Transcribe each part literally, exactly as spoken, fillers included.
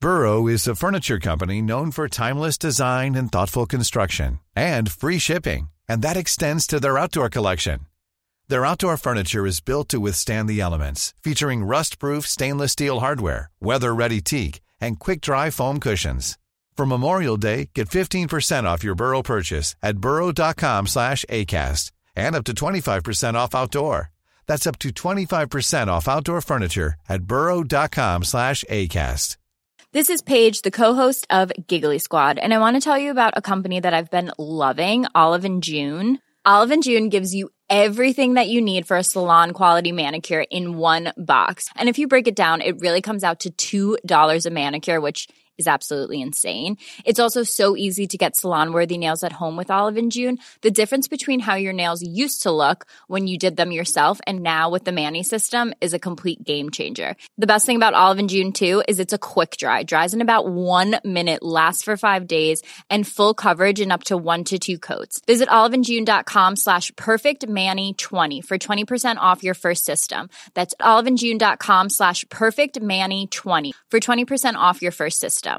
Burrow is a furniture company known for timeless design and thoughtful construction, and free shipping, and that extends to their outdoor collection. Their outdoor furniture is built to withstand the elements, featuring rust-proof stainless steel hardware, weather-ready teak, and quick-dry foam cushions. For Memorial Day, get fifteen percent off your Burrow purchase at burrow.com slash ACAST and up to twenty-five percent off outdoor. That's up to twenty-five percent off outdoor furniture at burrow.com slash ACAST. This is Paige, the co-host of Giggly Squad, and I want to tell you about a company that I've been loving, Olive and June. Olive and June gives you everything that you need for a salon-quality manicure in one box. And if you break it down, it really comes out to two dollars a manicure, which is absolutely insane. It's also so easy to get salon-worthy nails at home with Olive and June. The difference between how your nails used to look when you did them yourself and now with the Mani system is a complete game changer. The best thing about Olive and June, too, is it's a quick dry. Dries in about one minute, lasts for five days, and full coverage in up to one to two coats. Visit oliveandjune.com slash perfectmani20 for twenty percent off your first system. That's oliveandjune.com slash perfectmani20 for twenty percent off your first system.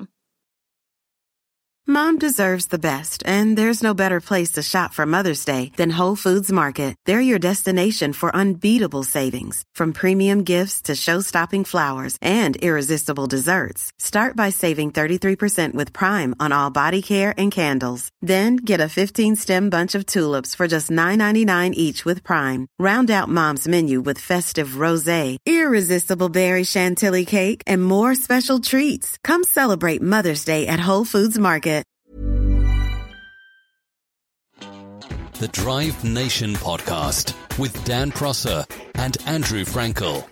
Mom deserves the best, and there's no better place to shop for Mother's Day than Whole Foods Market. They're your destination for unbeatable savings, from premium gifts to show-stopping flowers and irresistible desserts. Start by saving thirty-three percent with Prime on all body care and candles. Then get a fifteen-stem bunch of tulips for just nine ninety-nine each with Prime. Round out Mom's menu with festive rosé, irresistible berry chantilly cake, and more special treats. Come celebrate Mother's Day at Whole Foods Market. The Drive Nation podcast with Dan Prosser and Andrew Frankel.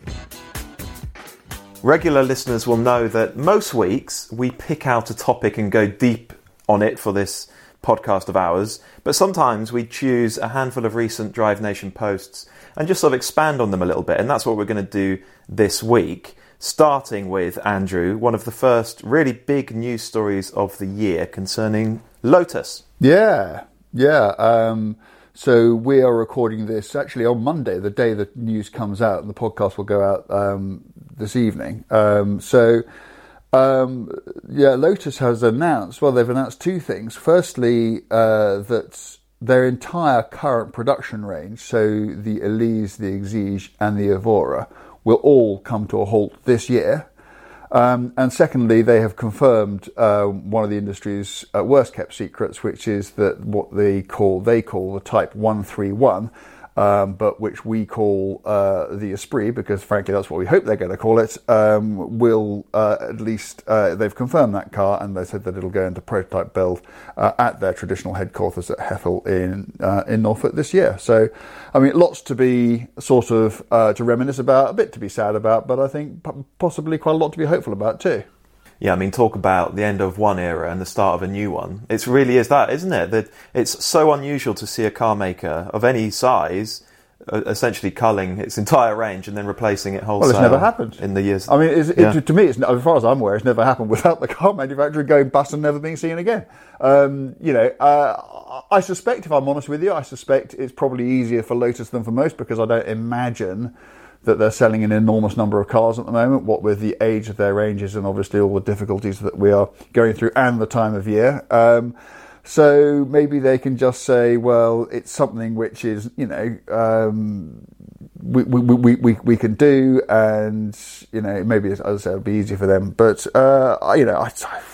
Regular listeners will know that most weeks we pick out a topic and go deep on it for this podcast of ours, but sometimes we choose a handful of recent Drive Nation posts and just sort of expand on them a little bit, and that's what we're going to do this week, starting with, Andrew, one of the first really big news stories of the year concerning Lotus. Yeah. Yeah, um, so we are recording this actually on Monday, the day the news comes out, and the podcast will go out um, this evening. Um, so, um, yeah, Lotus has announced, well, they've announced two things. Firstly, uh, that their entire current production range, so the Elise, the Exige, and the Evora, will all come to a halt this year. Um, and secondly, they have confirmed uh, one of the industry's uh, worst kept secrets, which is that what they call they call the Type one thirty-one, um, but which we call uh, the Esprit, because frankly that's what we hope they're going to call it, um, will uh, at least, uh, they've confirmed that car, and they said that it'll go into prototype build uh, at their traditional headquarters at Hethel in uh, in Norfolk this year. So, I mean, lots to be sort of, uh, to reminisce about, a bit to be sad about, but I think p- possibly quite a lot to be hopeful about too. Yeah, I mean, talk about the end of one era and the start of a new one. It really is that, isn't it? That it's so unusual to see a car maker of any size uh, essentially culling its entire range and then replacing it wholesale. Well, it's never happened in the years. I mean, it's, yeah. it, to me, it's, as far as I'm aware, it's never happened without the car manufacturer going bust and never being seen again. Um, you know, uh, I suspect, if I'm honest with you, I suspect it's probably easier for Lotus than for most, because I don't imagine that they're selling an enormous number of cars at the moment, what with the age of their ranges and obviously all the difficulties that we are going through and the time of year. Um, so maybe they can just say, well, it's something which is, you know, um, we, we, we, we, we can do, and, you know, maybe, as I said, it'll be easier for them. But, uh, you know, I,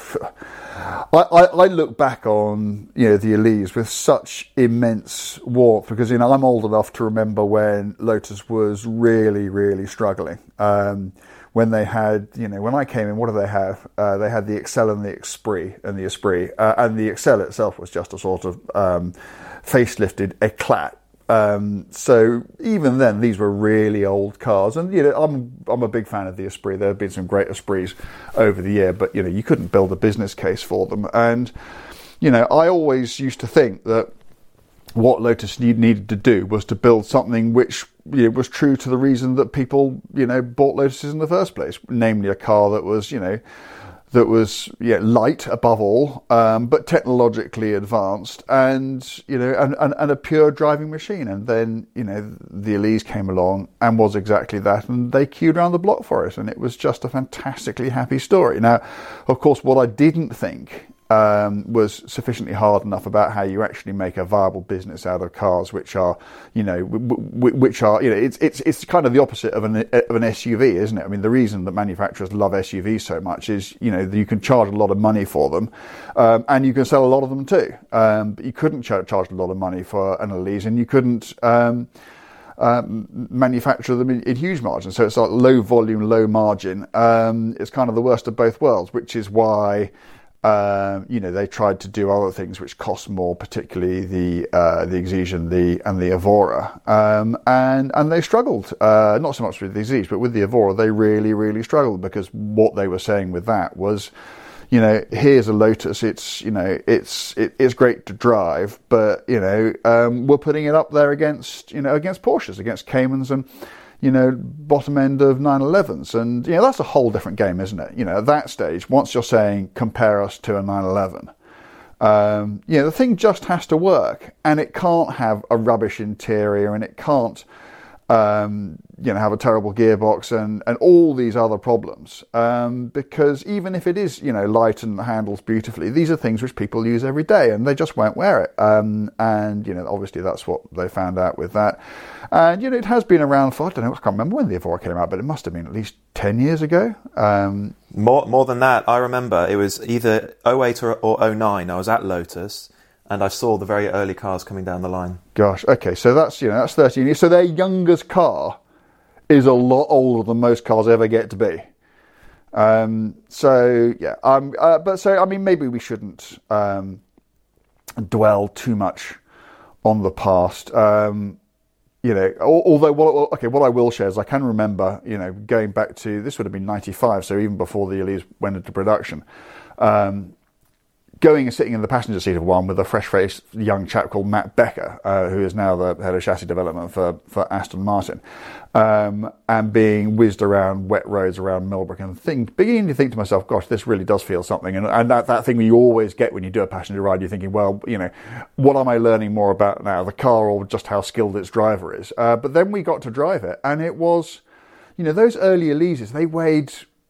I, I look back on, you know, the Elise with such immense warmth, because, you know, I'm old enough to remember when Lotus was really, really struggling. Um, when they had, you know, when I came in, what did they have? Uh, they had the Excel and the Esprit, and the Esprit, uh, and the Excel itself was just a sort of um, facelifted eclat. Um, so even then, these were really old cars, and you know, I'm I'm a big fan of the Esprit. There have been some great Esprits over the year, but you know, you couldn't build a business case for them. And you know, I always used to think that what Lotus need, needed to do was to build something which, you know, was true to the reason that people, you know, bought Lotuses in the first place, namely a car that was, you know, that was yeah, light above all, um, but technologically advanced, and you know, and, and, and a pure driving machine. And then you know, the Elise came along and was exactly that, and they queued around the block for it, and it was just a fantastically happy story. Now, of course, what I didn't think um, was sufficiently hard enough about how you actually make a viable business out of cars, which are, you know, w- w- which are, you know, it's it's it's kind of the opposite of an of an S U V, isn't it? I mean, the reason that manufacturers love S U Vs so much is, you know, you can charge a lot of money for them, um, and you can sell a lot of them too. Um, but you couldn't ch- charge a lot of money for an Elise, and you couldn't um, um, manufacture them in, in huge margins. So it's like low volume, low margin. Um, it's kind of the worst of both worlds, which is why. Um, you know, they tried to do other things which cost more, particularly the uh, the Exige and the and the Evora, um, and and they struggled. Uh, not so much with the Exige, but with the Evora, they really, really struggled, because what they were saying with that was, you know, here's a Lotus. It's you know, it's it, it's great to drive, but you know, um, we're putting it up there against you know against Porsches, against Caymans, and you know, bottom end of nine elevens. And, you know, that's a whole different game, isn't it? You know, at that stage, once you're saying compare us to a nine eleven, um, you know, the thing just has to work, and it can't have a rubbish interior, and it can't, um, you know, have a terrible gearbox and, and all these other problems. Um, because even if it is, you know, light and handles beautifully, these are things which people use every day, and they just won't wear it. Um, and, you know, obviously that's what they found out with that. And, you know, it has been around for, I don't know, I can't remember when the Evora came out, but it must have been at least ten years ago. Um, more more than that, I remember it was either oh eight or, or oh nine. I was at Lotus, and I saw the very early cars coming down the line. Gosh, okay, so that's, you know, that's thirteen years. So their youngest car is a lot older than most cars ever get to be. Um, so, yeah, um, uh, but so, I mean, maybe we shouldn't um, dwell too much on the past. Um, you know, although, what, okay, what I will share is I can remember, you know, going back to, this would have been ninety-five, so even before the Elise went into production, um, going and sitting in the passenger seat of one with a fresh-faced young chap called Matt Becker, uh, who is now the head of chassis development for, for Aston Martin, um, and being whizzed around wet roads around Millbrook, and think, beginning to think to myself, gosh, this really does feel something. And, and that, that thing you always get when you do a passenger ride, you're thinking, well, you know, what am I learning more about now, the car or just how skilled its driver is? Uh, but then we got to drive it, and it was, you know, those early Elises, they weighed,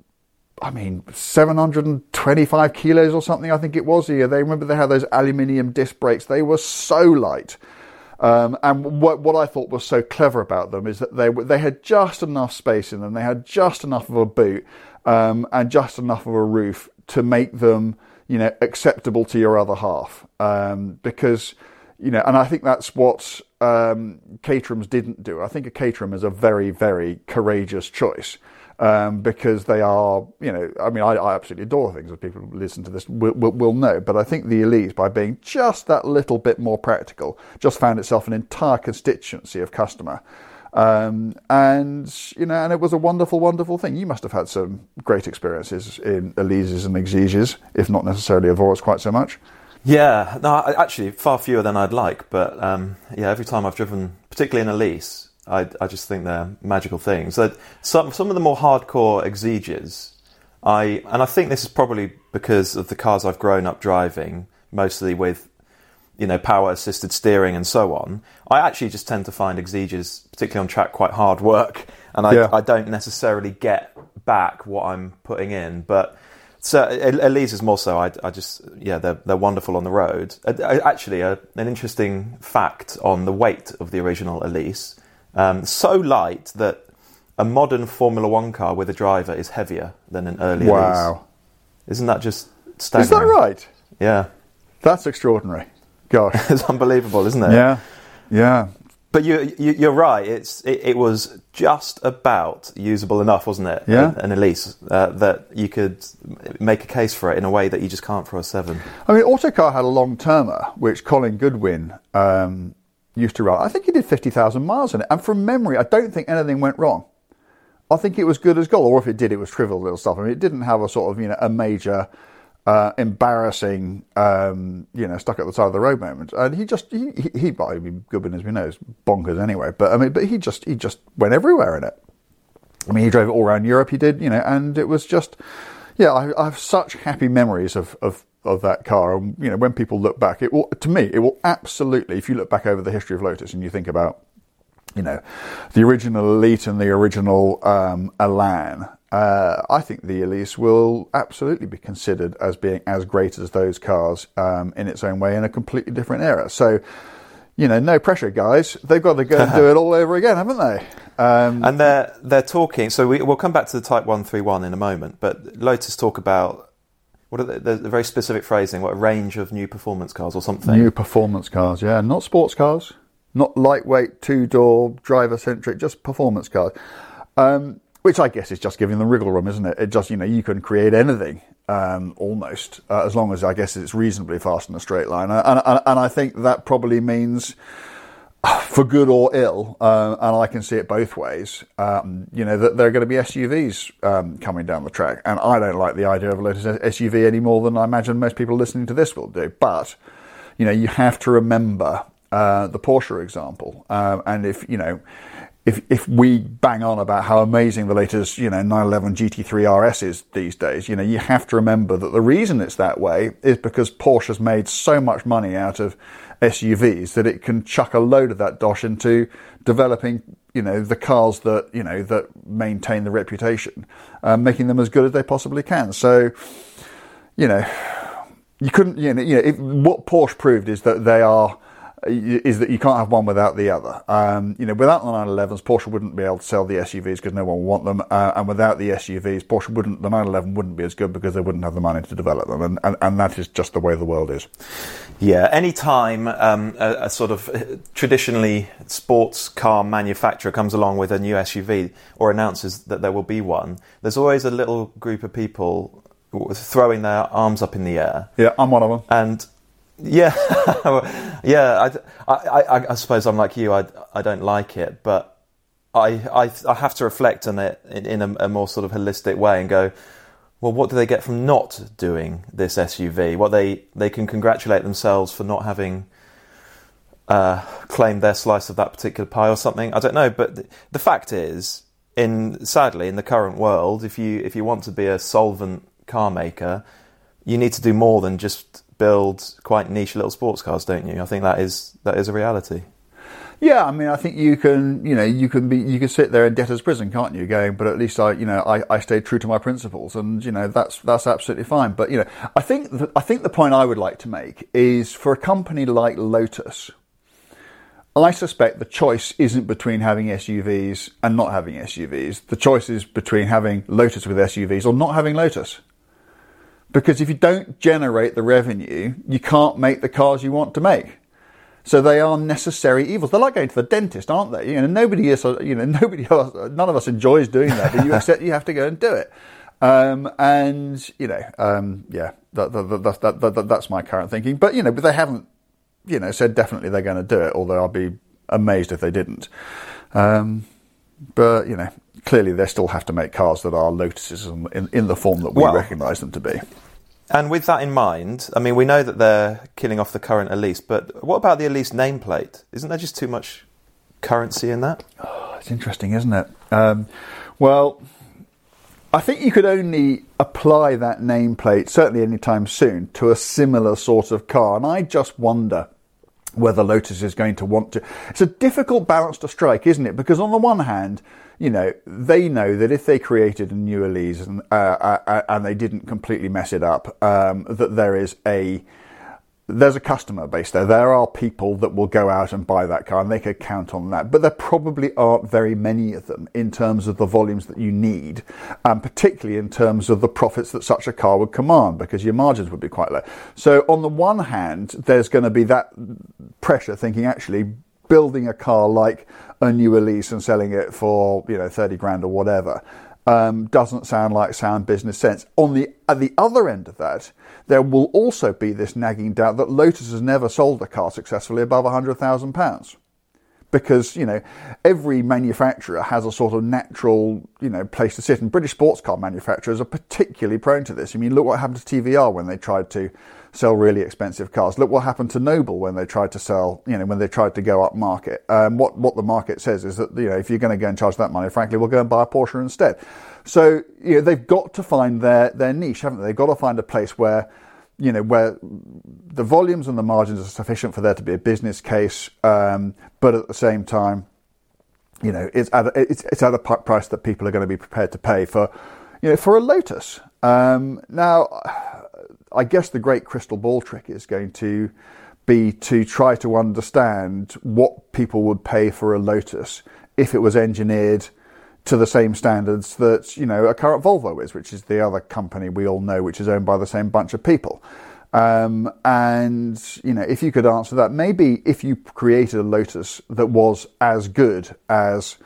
I mean, seven hundred twenty-five kilos or something, I think it was. Yeah, they remember they had those aluminium disc brakes. They were so light. Um, and what what I thought was so clever about them is that they they had just enough space in them. They had just enough of a boot um, and just enough of a roof to make them, you know, acceptable to your other half. Um, because, you know, and I think that's what um, Caterhams didn't do. I think a Caterham is a very, very courageous choice. Um, because they are, you know, I mean, I, I absolutely adore things, as people who listen to this will, will, will know, but I think the Elise, by being just that little bit more practical, just found itself an entire constituency of customer. Um, and, you know, and it was a wonderful, wonderful thing. You must have had some great experiences in Elises and Exiges, if not necessarily Evoras quite so much. Yeah, no, actually, far fewer than I'd like, but um, yeah, every time I've driven, particularly in Elise, I, I just think they're magical things. That some some of the more hardcore Exiges, I and I think this is probably because of the cars I've grown up driving, mostly with, you know, power assisted steering and so on. I actually just tend to find Exiges, particularly on track, quite hard work, and I yeah. I don't necessarily get back what I'm putting in. But so Elise is more so. I, I just yeah they're they're wonderful on the road. Actually, a, an interesting fact on the weight of the original Elise. Um, so light that a modern Formula One car with a driver is heavier than an early Wow. Elise. Isn't that just staggering? Is that right? Yeah. That's extraordinary. Gosh. It's unbelievable, isn't it? Yeah, yeah. But you, you, you're right, It's it, it was just about usable enough, wasn't it? Yeah. An Elise, uh, that you could make a case for it in a way that you just can't for a seven. I mean, Autocar had a long-termer, which Colin Goodwin... Um, used to run. I think he did fifty thousand miles in it. And from memory, I don't think anything went wrong. I think it was good as gold. Or if it did, it was trivial little stuff. I mean, it didn't have a sort of, you know, a major, uh, embarrassing, um, you know, stuck at the side of the road moment. And he just, he, he, he well, I mean, Goodwin, as we know, is bonkers anyway. But I mean, but he just, he just went everywhere in it. I mean, he drove it all around Europe, he did, you know, and it was just, yeah, I, I have such happy memories of, of, of that car. And, you know, when people look back, it will, to me, it will absolutely, if you look back over the history of Lotus and you think about, you know, the original Elite and the original um, Elan, uh, I think the Elise will absolutely be considered as being as great as those cars um, in its own way in a completely different era. So, you know, no pressure, guys. They've got to go and do it all over again, haven't they? Um, and they're they're talking. So we, we'll come back to the Type one thirty-one in a moment. But Lotus talk about what are the, the, the very specific phrasing? What, a range of new performance cars or something? New performance cars, yeah, not sports cars, not lightweight, two-door, driver-centric, just performance cars. Um, which I guess is just giving them wriggle room, isn't it? It just, you know, you can create anything. Um, almost, uh, as long as I guess it's reasonably fast in a straight line, and, and, and I think that probably means, for good or ill, uh, and I can see it both ways. Um, you know that there are going to be S U Vs um, coming down the track, and I don't like the idea of a Lotus S U V any more than I imagine most people listening to this will do. But you know, you have to remember uh, the Porsche example, um, and if you know. If if we bang on about how amazing the latest, you know, nine eleven G T three R S is these days, you know, you have to remember that the reason it's that way is because Porsche has made so much money out of S U Vs that it can chuck a load of that dosh into developing, you know, the cars that, you know, that maintain the reputation, um, making them as good as they possibly can. So, you know, you couldn't, you know, you know if, what Porsche proved is that they are, is that you can't have one without the other. Um, you know, without the nine elevens, Porsche wouldn't be able to sell the S U Vs because no one would want them, uh, and without the S U Vs, Porsche wouldn't, the nine eleven wouldn't be as good because they wouldn't have the money to develop them, and, and, and that is just the way the world is. Yeah, any time um, a, a sort of traditionally sports car manufacturer comes along with a new S U V or announces that there will be one, there's always a little group of people throwing their arms up in the air. Yeah, I'm one of them. And yeah, yeah. I, I, I suppose I'm like you. I, I don't like it, but I, I, I have to reflect on it in, in a, a more sort of holistic way and go, well, what do they get from not doing this S U V? What they they can congratulate themselves for not having uh, claimed their slice of that particular pie or something. I don't know, but the, the fact is, in sadly in the current world, if you if you want to be a solvent car maker, you need to do more than just build quite niche little sports cars, don't you? I think that is that is a reality. Yeah, I mean, I think you can, you know, you can be, you can sit there in debtor's prison, can't you? Going, but at least I, you know, I, I stayed true to my principles, and you know, that's that's absolutely fine. But you know, I think the, I think the point I would like to make is for a company like Lotus, I suspect the choice isn't between having S U Vs and not having S U Vs. The choice is between having Lotus with S U Vs or not having Lotus. Because if you don't generate the revenue, you can't make the cars you want to make. So they are necessary evils. They're like going to the dentist, aren't they? You know, nobody is, you know, nobody else, none of us enjoys doing that, but you accept you have to go and do it. Um, and, you know, um, yeah, that, that, that, that, that, that, that's my current thinking. But, you know, but they haven't, you know, said definitely they're going to do it, although I'll be amazed if they didn't. Um, but, you know, clearly they still have to make cars that are Lotuses in, in the form that we well, recognise them to be. And with that in mind, I mean, we know that they're killing off the current Elise, but what about the Elise nameplate? Isn't there just too much currency in that? Oh, it's interesting, isn't it? Um, well, I think you could only apply that nameplate, certainly anytime soon, to a similar sort of car. And I just wonder whether Lotus is going to want to. It's a difficult balance to strike, isn't it? Because on the one hand, you know, they know that if they created a new Elise and, uh, uh, and they didn't completely mess it up, um, that there is a there's a customer base there. There are people that will go out and buy that car, and they could count on that. But there probably aren't very many of them in terms of the volumes that you need, and particularly in terms of the profits that such a car would command, because your margins would be quite low. So on the one hand, there's going to be that pressure, thinking actually building a car like a new Elise and selling it for, you know, thirty grand or whatever, um, doesn't sound like sound business sense. On the at the other end of that, there will also be this nagging doubt that Lotus has never sold a car successfully above one hundred thousand pounds. Because, you know, every manufacturer has a sort of natural, you know, place to sit. And British sports car manufacturers are particularly prone to this. I mean, look what happened to T V R when they tried to sell really expensive cars. Look what happened to Noble when they tried to sell, you know, when they tried to go up market. Um, what, what the market says is that, you know, if you're going to go and charge that money, frankly, we'll go and buy a Porsche instead. So you know, they've got to find their, their niche, haven't they? They've got to find a place where, you know, where the volumes and the margins are sufficient for there to be a business case, um, but at the same time, you know, it's at a, it's, it's at a price that people are going to be prepared to pay for, you know, for a Lotus. Um, now, I guess the great crystal ball trick is going to be to try to understand what people would pay for a Lotus if it was engineered to the same standards that, you know, a current Volvo is, which is the other company we all know, which is owned by the same bunch of people. Um, and, you know, if you could answer that, maybe if you created a Lotus that was as good as,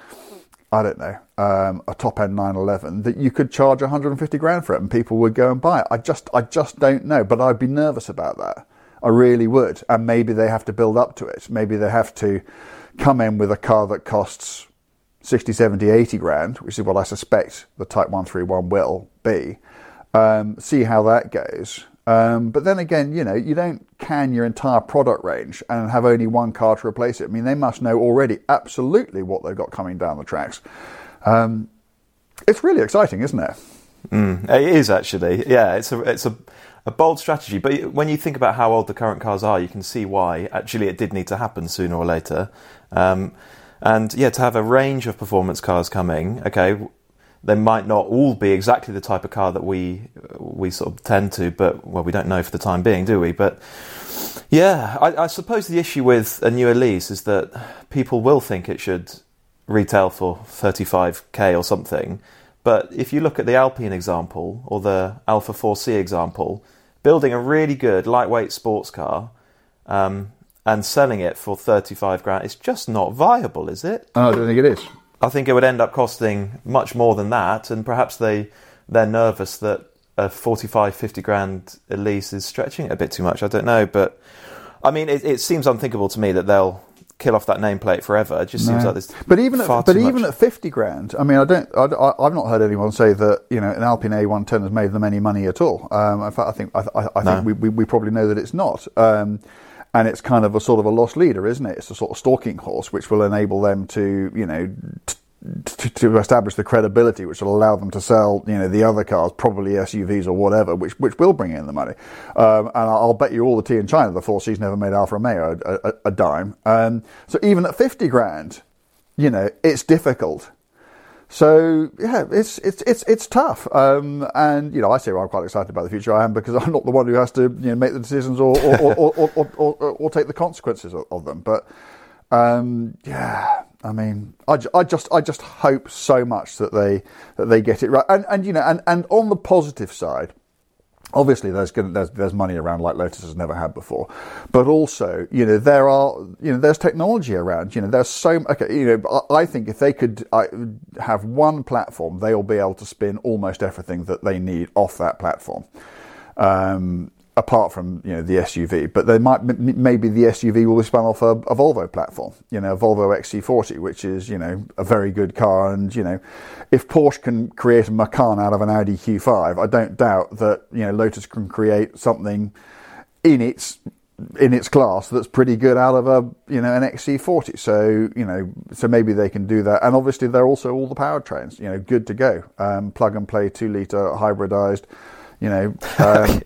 I don't know, um, a top-end nine eleven, that you could charge one hundred fifty grand for it and people would go and buy it. I just, I just don't know, but I'd be nervous about that. I really would. And maybe they have to build up to it. Maybe they have to come in with a car that costs sixty, seventy, eighty grand, which is what I suspect the Type one thirty-one will be. Um, see how that goes. Um, but then again, you know, you don't can your entire product range and have only one car to replace it. I mean, they must know already absolutely what they've got coming down the tracks. Um, it's really exciting, isn't it? Mm, it is actually. Yeah, it's a it's a, a bold strategy. But when you think about how old the current cars are, you can see why actually it did need to happen sooner or later. Um, and yeah, to have a range of performance cars coming, okay, they might not all be exactly the type of car that we we sort of tend to, but well, we don't know for the time being, do we? But yeah, I, I suppose the issue with a new Elise is that people will think it should retail for thirty-five k or something. But if you look at the Alpine example or the Alpha four C example, building a really good lightweight sports car um, and selling it for thirty-five grand, it's just not viable, is it? Oh, I don't think it is. I think it would end up costing much more than that, and perhaps they, they're nervous that a forty-five, fifty grand Elise is stretching it a bit too much. I don't know, but I mean, it, it seems unthinkable to me that they'll kill off that nameplate forever. It just no. seems like this. But even far at, but too even much. at fifty grand, I mean, I don't, I, I've not heard anyone say that, you know, an Alpine A one ten has made them any money at all. Um, in fact, I think, I, I, I no. think we, we, we probably know that it's not. Um, and it's kind of a sort of a lost leader, isn't it? It's a sort of stalking horse, which will enable them to, you know, t- To, to establish the credibility, which will allow them to sell, you know, the other cars, probably S U Vs or whatever, which which will bring in the money. Um, and I'll bet you all the tea in China, the four C's never made Alfa Romeo a, a, a dime. Um, so even at fifty grand, you know, it's difficult. So yeah, it's it's it's it's tough. Um, and you know, I say well, I'm quite excited about the future. I am, because I'm not the one who has to, you know, make the decisions or or or, or, or, or, or, or take the consequences of, of them. But um, yeah. I mean, I, I just I just hope so much that they that they get it right, and and you know, and, and on the positive side, obviously there's gonna, there's there's money around like Lotus has never had before, but also, you know, there are you know there's technology around. You know, there's so okay. You know, I, I think if they could uh, have one platform, they will be able to spin almost everything that they need off that platform. Um, apart from, you know, the S U V, but they might maybe the S U V will be spun off a, a Volvo platform, you know, a Volvo X C forty, which is, you know, a very good car. And, you know, if Porsche can create a Macan out of an Audi Q five, I don't doubt that, you know, Lotus can create something in its in its class that's pretty good out of a, you know, an X C forty. So, you know, so maybe they can do that. And obviously they're also all the powertrains, you know, good to go, um, plug and play, two litre hybridized, you know. Um,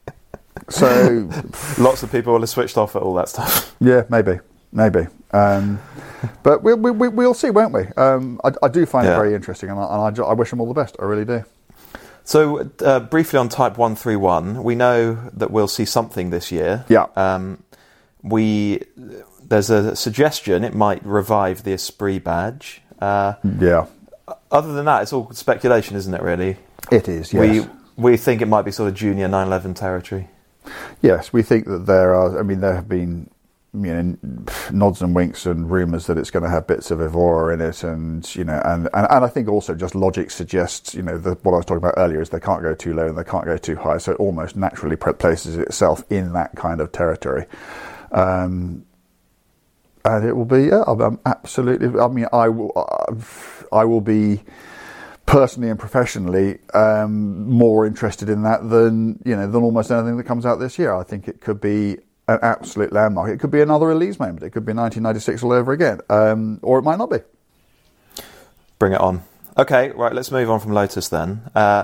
So lots of people will have switched off at all that stuff. Yeah, maybe, maybe. Um, but we, we, we, we'll see, won't we? Um, I, I do find yeah. it very interesting, and, I, and I, I wish them all the best. I really do. So uh, briefly on Type one thirty-one, we know that we'll see something this year. Yeah. Um, we there's a suggestion it might revive the Esprit badge. Uh, yeah. Other than that, it's all speculation, isn't it? Really. It is. Yes. We we think it might be sort of junior nine eleven territory. Yes, we think that there are. I mean, there have been, you know, nods and winks and rumours that it's going to have bits of Evora in it, and you know, and, and, and I think also just logic suggests, you know, the, what I was talking about earlier is they can't go too low and they can't go too high, so it almost naturally places itself in that kind of territory. Um, and it will be, yeah, I'm absolutely. I mean, I will, I will be. Personally and professionally, um, more interested in that than you know than almost anything that comes out this year. I think it could be an absolute landmark. It could be another Elise moment. It could be nineteen ninety-six all over again, um, or it might not be. Bring it on. Okay, right, let's move on from Lotus then. Uh,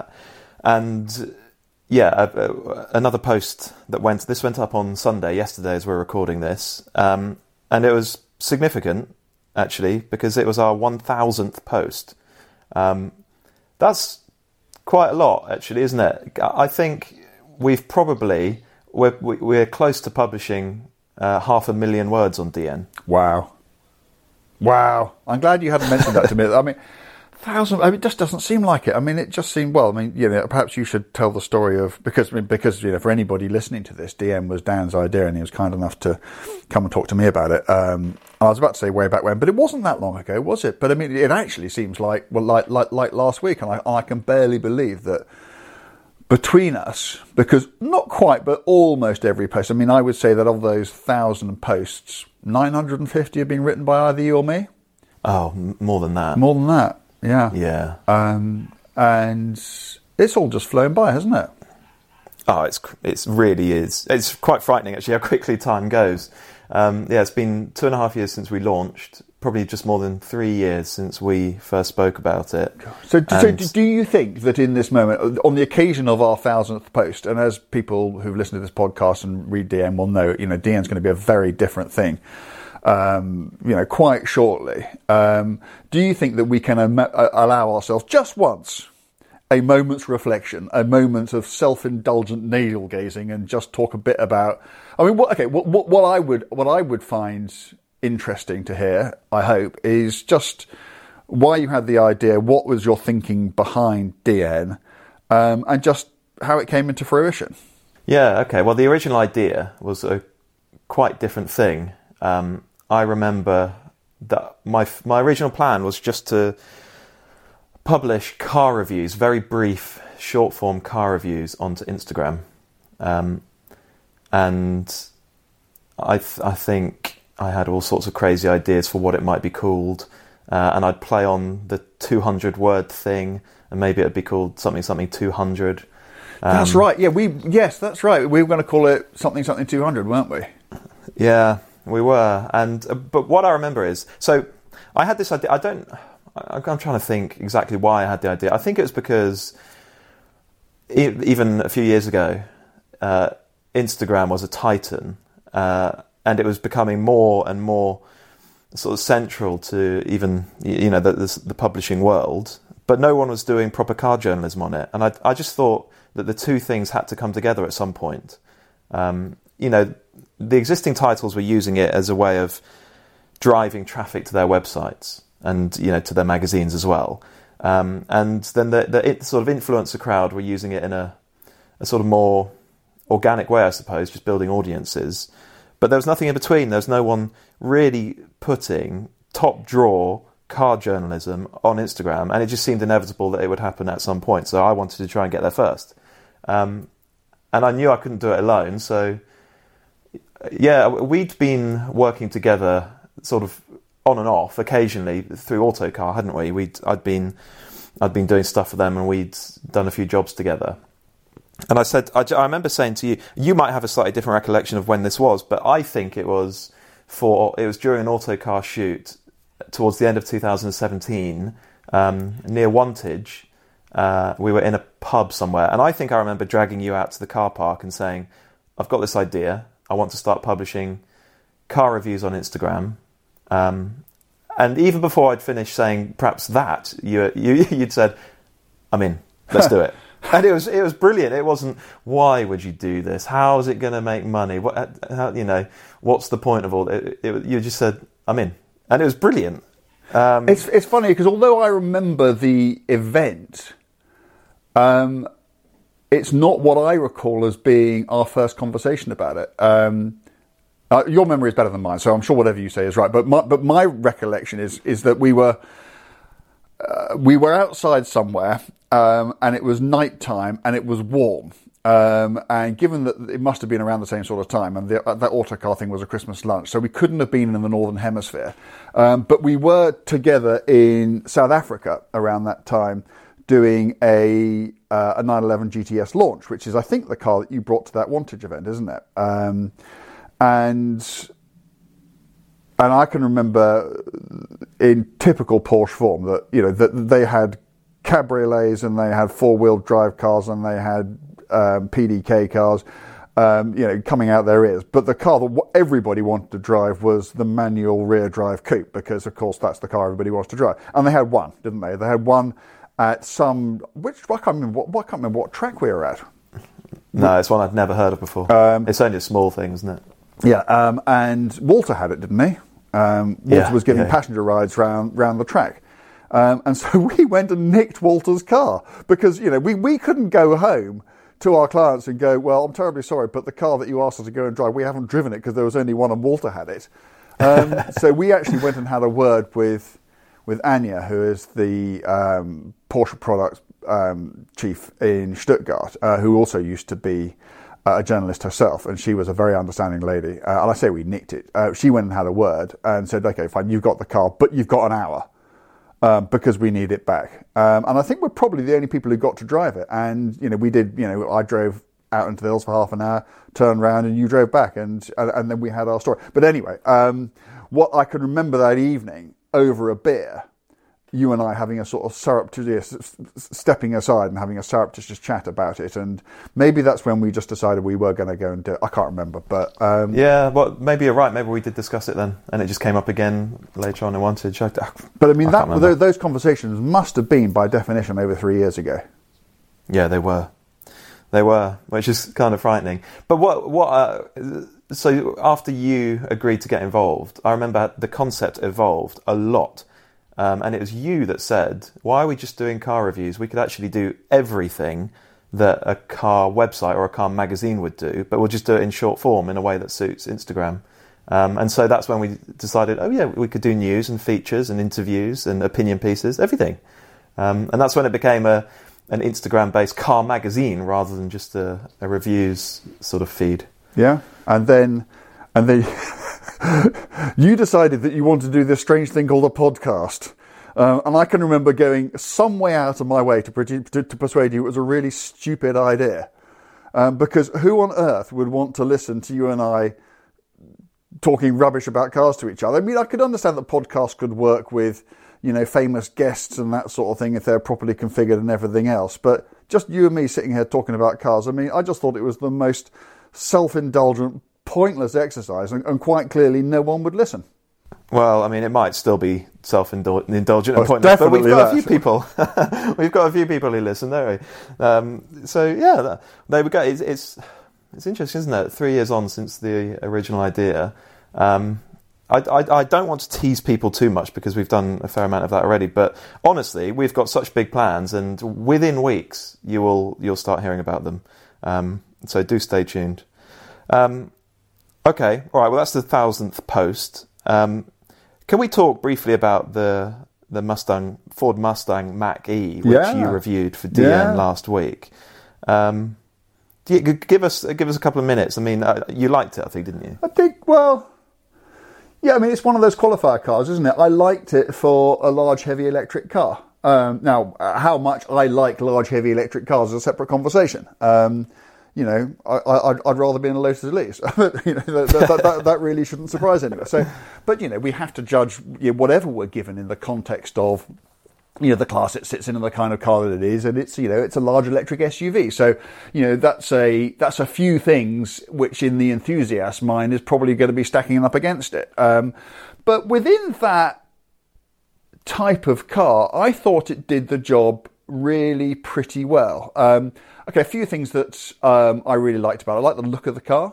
and yeah, uh, uh, another post that went, this went up on Sunday, yesterday as we're recording this, um, and it was significant, actually, because it was our one thousandth post. Um, that's quite a lot, actually, isn't it? I think we've probably, we're, we're close to publishing uh, half a million words on D N. Wow. Wow. I'm glad you hadn't mentioned that to me. I mean, thousand, I mean, it just doesn't seem like it. I mean, it just seemed, well, I mean, you know, perhaps you should tell the story of, because, I mean, because, you know, for anybody listening to this, D M was Dan's idea and he was kind enough to come and talk to me about it. Um, I was about to say way back when, but it wasn't that long ago, was it? But I mean, it actually seems like, well, like, like, like last week, and I, I can barely believe that between us, because not quite, but almost every post, I mean, I would say that of those thousand posts, nine hundred fifty have been written by either you or me. Oh, m- more than that. More than that, yeah. Yeah. Um, and it's all just flown by, hasn't it? Oh, it's it's really is. It's quite frightening, actually, how quickly time goes. Um, yeah, it's been two and a half years since we launched. Probably just more than three years since we first spoke about it. So, so do you think that in this moment, on the occasion of our thousandth post, and as people who've listened to this podcast and read D M will know, you know, D N's going to be a very different thing, um, you know, quite shortly. Um, do you think that we can am- allow ourselves just once a moment's reflection, a moment of self-indulgent navel gazing, and just talk a bit about? I mean, what, okay, what, what, what I would, what I would find interesting to hear, I hope, is just why you had the idea, what was your thinking behind D N, um, and just how it came into fruition. Yeah, okay. Well, the original idea was a quite different thing. Um, I remember that my my original plan was just to publish car reviews, very brief, short-form car reviews onto Instagram. Um, and I th- I think I had all sorts of crazy ideas for what it might be called, uh, and I'd play on the two hundred word thing, and maybe it'd be called something something two hundred. Um, that's right. Yeah, we yes, that's right. We were going to call it something something two hundred, weren't we? Yeah, we were. And uh, but what I remember is, so I had this idea. I don't. I, I'm trying to think exactly why I had the idea. I think it was because e- even a few years ago, uh, Instagram was a titan. Uh, And it was becoming more and more sort of central to even, you know, the, the, the publishing world. But no one was doing proper car journalism on it. And I, I just thought that the two things had to come together at some point. Um, you know, the existing titles were using it as a way of driving traffic to their websites and, you know, to their magazines as well. Um, and then the, the it, sort of influencer crowd were using it in a, a sort of more organic way, I suppose, just building audiences. But there was nothing in between. There was no one really putting top drawer car journalism on Instagram, and it just seemed inevitable that it would happen at some point. So I wanted to try and get there first. Um, and I knew I couldn't do it alone. So, yeah, we'd been working together sort of on and off occasionally through Autocar, hadn't we? We'd I'd been I'd been doing stuff for them, and we'd done a few jobs together. And I said, I, I remember saying to you, you might have a slightly different recollection of when this was, but I think it was for, it was during an Autocar shoot towards the end of two thousand seventeen, um, near Wantage. Uh, we were in a pub somewhere, and I think I remember dragging you out to the car park and saying, I've got this idea. I want to start publishing car reviews on Instagram. Um, and even before I'd finished saying perhaps that, you, you, you'd said, I'm in, let's do it. And it was it was brilliant. It wasn't, why would you do this? How is it going to make money? What how, you know? What's the point of all it, it? You just said, I'm in, and it was brilliant. Um, it's it's funny because although I remember the event, um, it's not what I recall as being our first conversation about it. Um, uh, your memory is better than mine, so I'm sure whatever you say is right. But my, but my recollection is is that we were uh, we were outside somewhere. Um, and it was night time, and it was warm. Um, and given that it must have been around the same sort of time, and the, that Autocar thing was a Christmas lunch, so we couldn't have been in the Northern Hemisphere. Um, but we were together in South Africa around that time, doing a uh, a nine eleven G T S launch, which is, I think, the car that you brought to that Wantage event, isn't it? Um, and and I can remember in typical Porsche form that, you know, that they had cabriolets, and they had four-wheel drive cars, and they had um, P D K cars, um, you know, coming out their ears. But the car that everybody wanted to drive was the manual rear-drive coupe, because, of course, that's the car everybody wants to drive. And they had one, didn't they? They had one at some, which I can't remember what, I can't remember what track we were at. No, it's one I'd never heard of before. Um, it's only a small thing, isn't it? Yeah, um, and Walter had it, didn't he? Um, Walter yeah, was giving yeah. passenger rides round round the track. Um, and so we went and nicked Walter's car because, you know, we, we couldn't go home to our clients and go, well, I'm terribly sorry, but the car that you asked us to go and drive, we haven't driven it because there was only one and Walter had it. Um, so we actually went and had a word with with Anya, who is the um, Porsche product um, chief in Stuttgart, uh, who also used to be uh, a journalist herself, and she was a very understanding lady. Uh, and I say we nicked it. Uh, she went and had a word and said, okay, fine, you've got the car, but you've got an hour. Um, because we need it back. Um, and I think we're probably the only people who got to drive it. And, you know, we did, you know, I drove out into the hills for half an hour, turned around, and you drove back, and and, and then we had our story. But anyway, um, what I can remember that evening over a beer, you and I having a sort of surreptitious, stepping aside and having a surreptitious chat about it. And maybe that's when we just decided we were going to go and do it. I can't remember, but... Um, yeah, well, maybe you're right. Maybe we did discuss it then, and it just came up again later on in Wantage. I, but I mean, I that those, those conversations must have been, by definition, over three years ago. Yeah, they were. They were, which is kind of frightening. But what... what? Uh, so after you agreed to get involved, I remember the concept evolved a lot. Um, and it was you that said, why are we just doing car reviews? We could actually do everything that a car website or a car magazine would do, but we'll just do it in short form in a way that suits Instagram. Um, and so that's when we decided, oh yeah, we could do news and features and interviews and opinion pieces, everything. Um, and that's when it became a an Instagram-based car magazine rather than just a, a reviews sort of feed. Yeah, and then... and then you decided that you wanted to do this strange thing called a podcast. Um, and I can remember going some way out of my way to, to, to persuade you it was a really stupid idea. Um, because who on earth would want to listen to you and I talking rubbish about cars to each other? I mean, I could understand that podcasts could work with, you know, famous guests and that sort of thing if they're properly configured and everything else. But just you and me sitting here talking about cars, I mean, I just thought it was the most self-indulgent, pointless exercise, and, and quite clearly no one would listen. Well, I mean, it might still be self-indulgent oh, and pointless, but we've got that. a few people. We've got a few people who listen, don't we? Um, so yeah, that, there we go. It's, it's it's interesting, isn't it? Three years on since the original idea. Um, I, I, I don't want to tease people too much because we've done a fair amount of that already. But honestly, we've got such big plans, and within weeks you will you'll start hearing about them. Um, so do stay tuned. Um, Okay, all right. Well, that's the thousandth post. Um, can we talk briefly about the the Mustang Ford Mustang Mach-E, which yeah. you reviewed for D M yeah. last week? Um, do you, give us give us a couple of minutes. I mean, uh, you liked it, I think, didn't you? I think. Well, yeah. I mean, it's one of those qualifier cars, isn't it? I liked it for a large, heavy electric car. Um, now, uh, how much I like large, heavy electric cars is a separate conversation. Um, You know, I, I, I'd rather be in a Lotus Elise. you know, that, that, that, that really shouldn't surprise anyone. So, but you know, we have to judge you know, whatever we're given in the context of, you know, the class it sits in and the kind of car that it is, and it's you know, it's a large electric S U V. So, you know, that's a that's a few things which, in the enthusiast mind, is probably going to be stacking up against it. Um, but within that type of car, I thought it did the job really pretty well. Um, okay, a few things that um, I really liked about it. I liked the look of the car.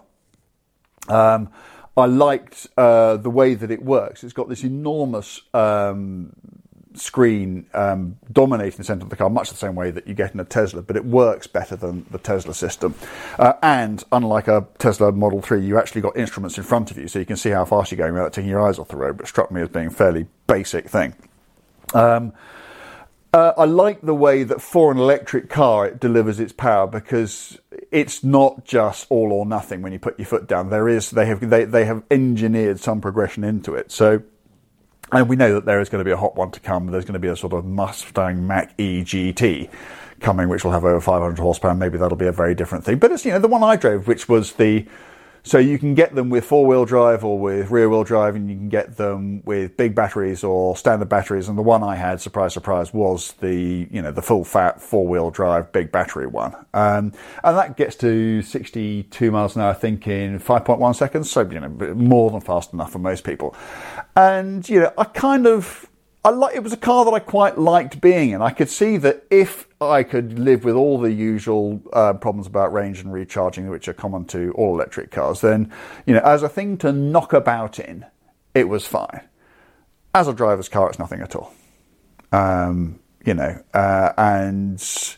Um, I liked uh, the way that it works. It's got this enormous um, screen um, dominating the centre of the car, much the same way that you get in a Tesla, but it works better than the Tesla system. Uh, and unlike a Tesla Model three, you actually got instruments in front of you, so you can see how fast you're going without taking your eyes off the road, which struck me as being a fairly basic thing. Um, Uh, I like the way that for an electric car it delivers its power, because it's not just all or nothing when you put your foot down. There is they have they, they have engineered some progression into it. So, and we know that there is going to be a hot one to come. There's going to be a sort of Mustang Mach-E G T coming, which will have over five hundred horsepower. Maybe that'll be a very different thing. But it's you know the one I drove, which was the So you can get them with four-wheel drive or with rear-wheel drive, and you can get them with big batteries or standard batteries. And the one I had, surprise, surprise, was the you know the full-fat four-wheel drive big battery one, um, and that gets to sixty-two miles an hour, I think, in five point one seconds. So you know more than fast enough for most people. And you know I kind of I like it was a car that I quite liked being in. I could see that if I could live with all the usual uh, problems about range and recharging, which are common to all electric cars, then, you know, as a thing to knock about in, it was fine. As a driver's car, it's nothing at all. Um, you know, uh, and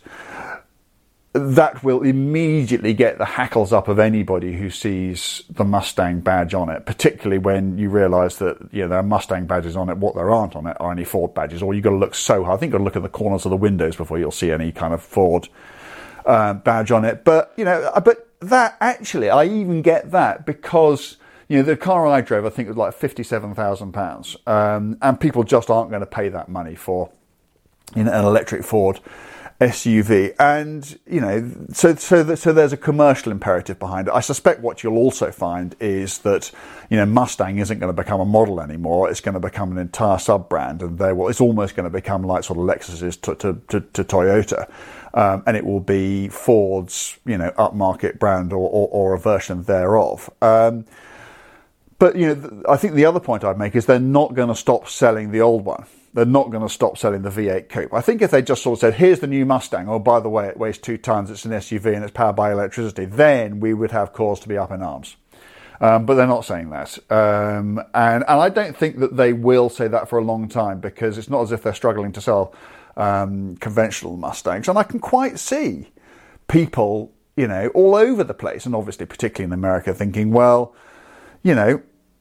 that will immediately get the hackles up of anybody who sees the Mustang badge on it, particularly when you realise that, you know, there are Mustang badges on it. What there aren't on it are any Ford badges, or you've got to look so hard. I think you've got to look at the corners of the windows before you'll see any kind of Ford uh, badge on it. But, you know, but that actually, I even get that because, you know, the car I drove, I think it was like fifty-seven thousand pounds. Um, and people just aren't going to pay that money for, you know, an electric Ford S U V, and you know, so so so there's a commercial imperative behind it. I suspect what you'll also find is that, you know, Mustang isn't going to become a model anymore. It's going to become an entire sub brand, and they will. It's almost going to become like sort of Lexus is to to, to, to Toyota, um, and it will be Ford's, you know, upmarket brand or or, or a version thereof. Um, but you know, I think the other point I'd make is they're not going to stop selling the old one. They're not going to stop selling the V eight Coupe. I think if they just sort of said, here's the new Mustang, oh, by the way, it weighs two tons, it's an S U V and it's powered by electricity, then we would have cause to be up in arms. Um, but they're not saying that. Um, and, and I don't think that they will say that for a long time, because it's not as if they're struggling to sell um, conventional Mustangs. And I can quite see people, you know, all over the place, and obviously particularly in America, thinking, well, you know,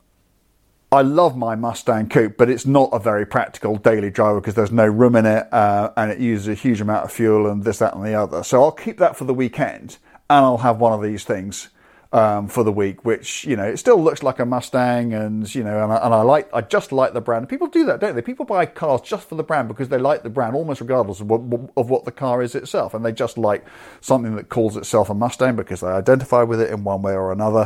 I love my Mustang Coupe, but it's not a very practical daily driver because there's no room in it, uh, and it uses a huge amount of fuel and this, that and the other. So I'll keep that for the weekend, and I'll have one of these things um, for the week, which, you know, it still looks like a Mustang, and, you know, and I, and I like, I just like the brand. People do that, don't they? People buy cars just for the brand because they like the brand, almost regardless of what, of what the car is itself. And they just like something that calls itself a Mustang because they identify with it in one way or another.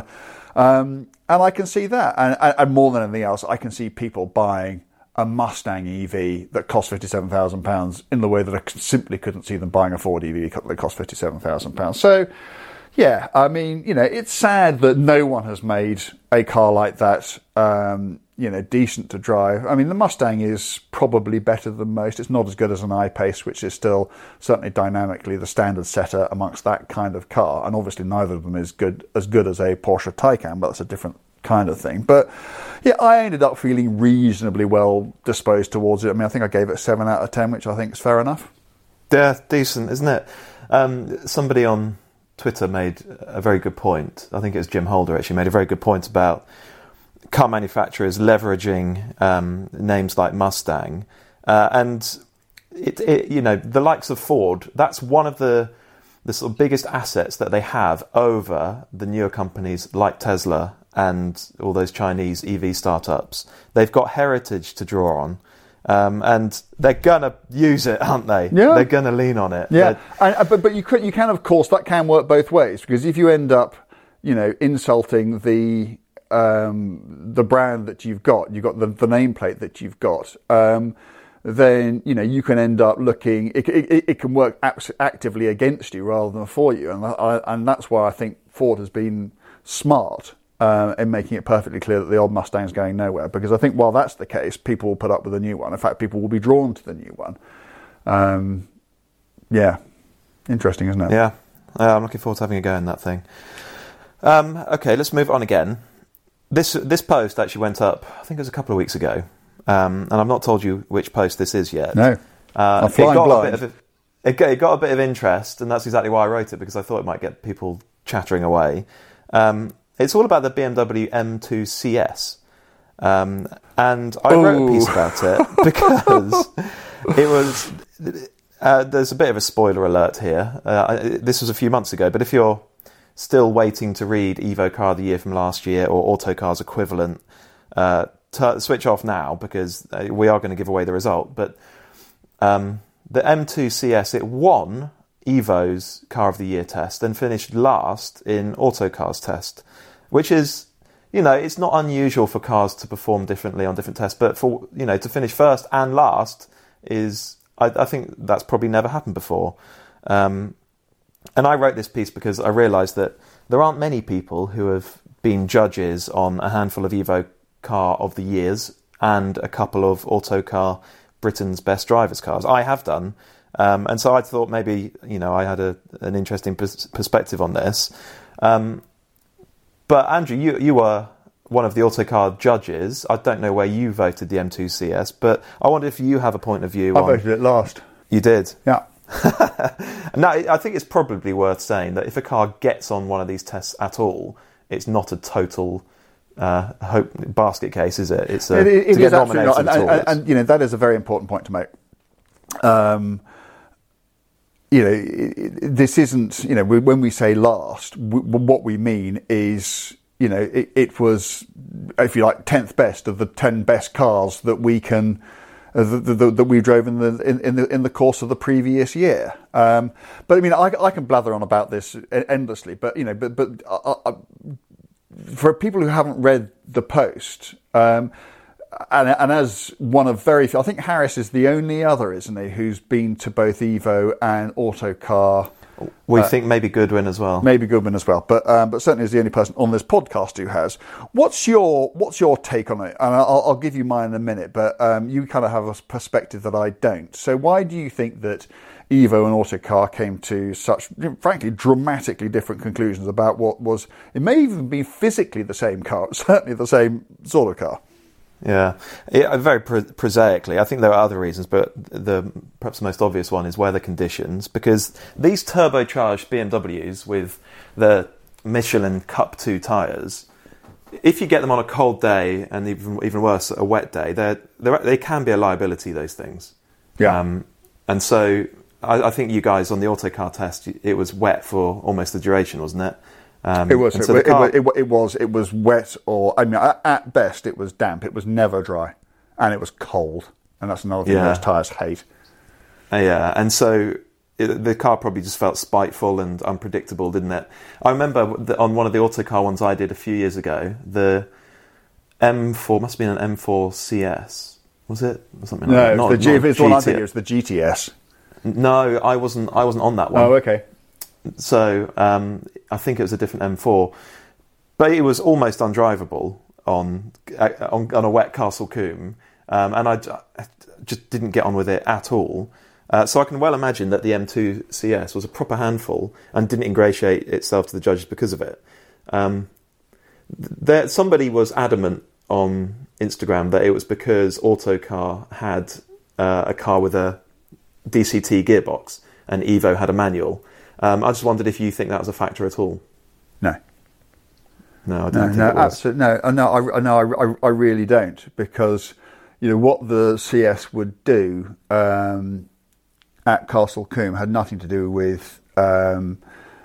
Um, and I can see that. And, and more than anything else, I can see people buying a Mustang E V that costs fifty-seven thousand pounds in the way that I simply couldn't see them buying a Ford E V that costs fifty-seven thousand pounds. So, yeah, I mean, you know, it's sad that no one has made a car like that, um, you know, decent to drive. I mean, the Mustang is probably better than most. It's not as good as an I-Pace, which is still certainly dynamically the standard setter amongst that kind of car. And obviously neither of them is good as good as a Porsche Taycan, but that's a different kind of thing. But yeah, I ended up feeling reasonably well disposed towards it. I mean, I think I gave it a seven out of ten, which I think is fair enough. Yeah, decent, isn't it? Um, somebody on Twitter made a very good point. I think it was Jim Holder actually made a very good point about car manufacturers leveraging um, names like Mustang, uh, and it, it, you know, the likes of Ford. That's one of the the sort of biggest assets that they have over the newer companies like Tesla and all those Chinese E V startups. They've got heritage to draw on, um, and they're gonna use it, aren't they? Yeah, they're gonna lean on it. Yeah, and, but but you could you can of course that can work both ways, because if you end up, you know, insulting the um, the brand that you've got, you've got the, the nameplate that you've got, um, then, you know, you can end up looking, it, it, it can work actively against you rather than for you. And I, and that's why I think Ford has been smart uh, in making it perfectly clear that the old Mustang's going nowhere. Because I think while that's the case, people will put up with the new one. In fact, people will be drawn to the new one. Um, yeah. Interesting, isn't it? Yeah. Uh, I'm looking forward to having a go in that thing. Um, okay, let's move on again. This this post actually went up, I think it was a couple of weeks ago, um, and I've not told you which post this is yet. No, uh, I'm flying it got blind. A bit of a, it, got, it got a bit of interest, and that's exactly why I wrote it, because I thought it might get people chattering away. Um, it's all about the B M W M two C S, um, and I Ooh. wrote a piece about it because it was. Uh, there's a bit of a spoiler alert here. Uh, this was a few months ago, but if you're still waiting to read Evo Car of the Year from last year or Autocar's equivalent, uh, t- switch off now, because we are going to give away the result. But um, the M two C S, it won Evo's Car of the Year test and finished last in Autocar's test. which is, you know, it's not unusual for cars to perform differently on different tests, but for, you know, to finish first and last is, I, I think that's probably never happened before. Um, and I wrote this piece because I realised that there aren't many people who have been judges on a handful of Evo Car of the Years and a couple of Autocar Britain's Best Drivers cars. I have done. Um, and so I thought maybe, you know, I had a, an interesting pers- perspective on this. Um, but Andrew, you you were one of the Autocar judges. I don't know where you voted the M two C S, but I wonder if you have a point of view. I on... voted it last. You did? Yeah. No, I think it's probably worth saying that if a car gets on one of these tests at all, it's not a total uh, hope basket case, is it? It's a, it, it, to it get is absolutely not. And, and, and, and, you know, that is a very important point to make. Um, you know, it, it, this isn't, you know, we, when we say last, we, what we mean is, you know, it, it was, if you like, tenth best of the ten best cars that we can, uh, that, that, that we drove in the in, in the in the course of the previous year. Um, but I mean, I, I can blather on about this endlessly. But you know, but but uh, uh, for people who haven't read the post. Um, And, and as one of very few, I think Harris is the only other, isn't he, who's been to both Evo and Autocar. We uh, think maybe Goodwin as well. Maybe Goodwin as well, but um, but certainly is the only person on this podcast who has. What's your What's your take on it? And I'll, I'll give you mine in a minute, but um, you kind of have a perspective that I don't. So why do you think that Evo and Autocar came to such, frankly, dramatically different conclusions about what was, it may even be physically the same car, certainly the same sort of car? Yeah, it, very pro- prosaically. I think there are other reasons, but the perhaps the most obvious one is weather conditions. Because these turbocharged B M Ws with the Michelin Cup two tyres, if you get them on a cold day and even even worse, a wet day, they they can be a liability. Those things. Yeah. Um, and so I, I think you guys on the Autocar test, it was wet for almost the duration, wasn't it? Um, it was. So it, car... it, it, it was. It was wet, or I mean, at best, it was damp. It was never dry, and it was cold. And that's another thing yeah. those tyres hate. Uh, yeah, and so it, the car probably just felt spiteful and unpredictable, didn't it? I remember the, on one of the Autocar ones I did a few years ago, the M four must have been an M four C S, was it? Or something like no, that. Not, the G, not if it's G T S. one I think it was the G T S. No, I wasn't. I wasn't on that one. Oh, okay. So um, I think it was a different M four, but it was almost undrivable on on, on a wet Castle Combe, um, and I, I just didn't get on with it at all. Uh, so I can well imagine that the M two C S was a proper handful and didn't ingratiate itself to the judges because of it. Um, there, somebody was adamant on Instagram that it was because Autocar had uh, a car with a D C T gearbox and Evo had a manual. Um, I just wondered if you think that was a factor at all. No. No, I don't no, think no, it was. Absolutely, no, no, I, no, I, I really don't, because you know what the C S would do um, at Castle Combe had nothing to do with um,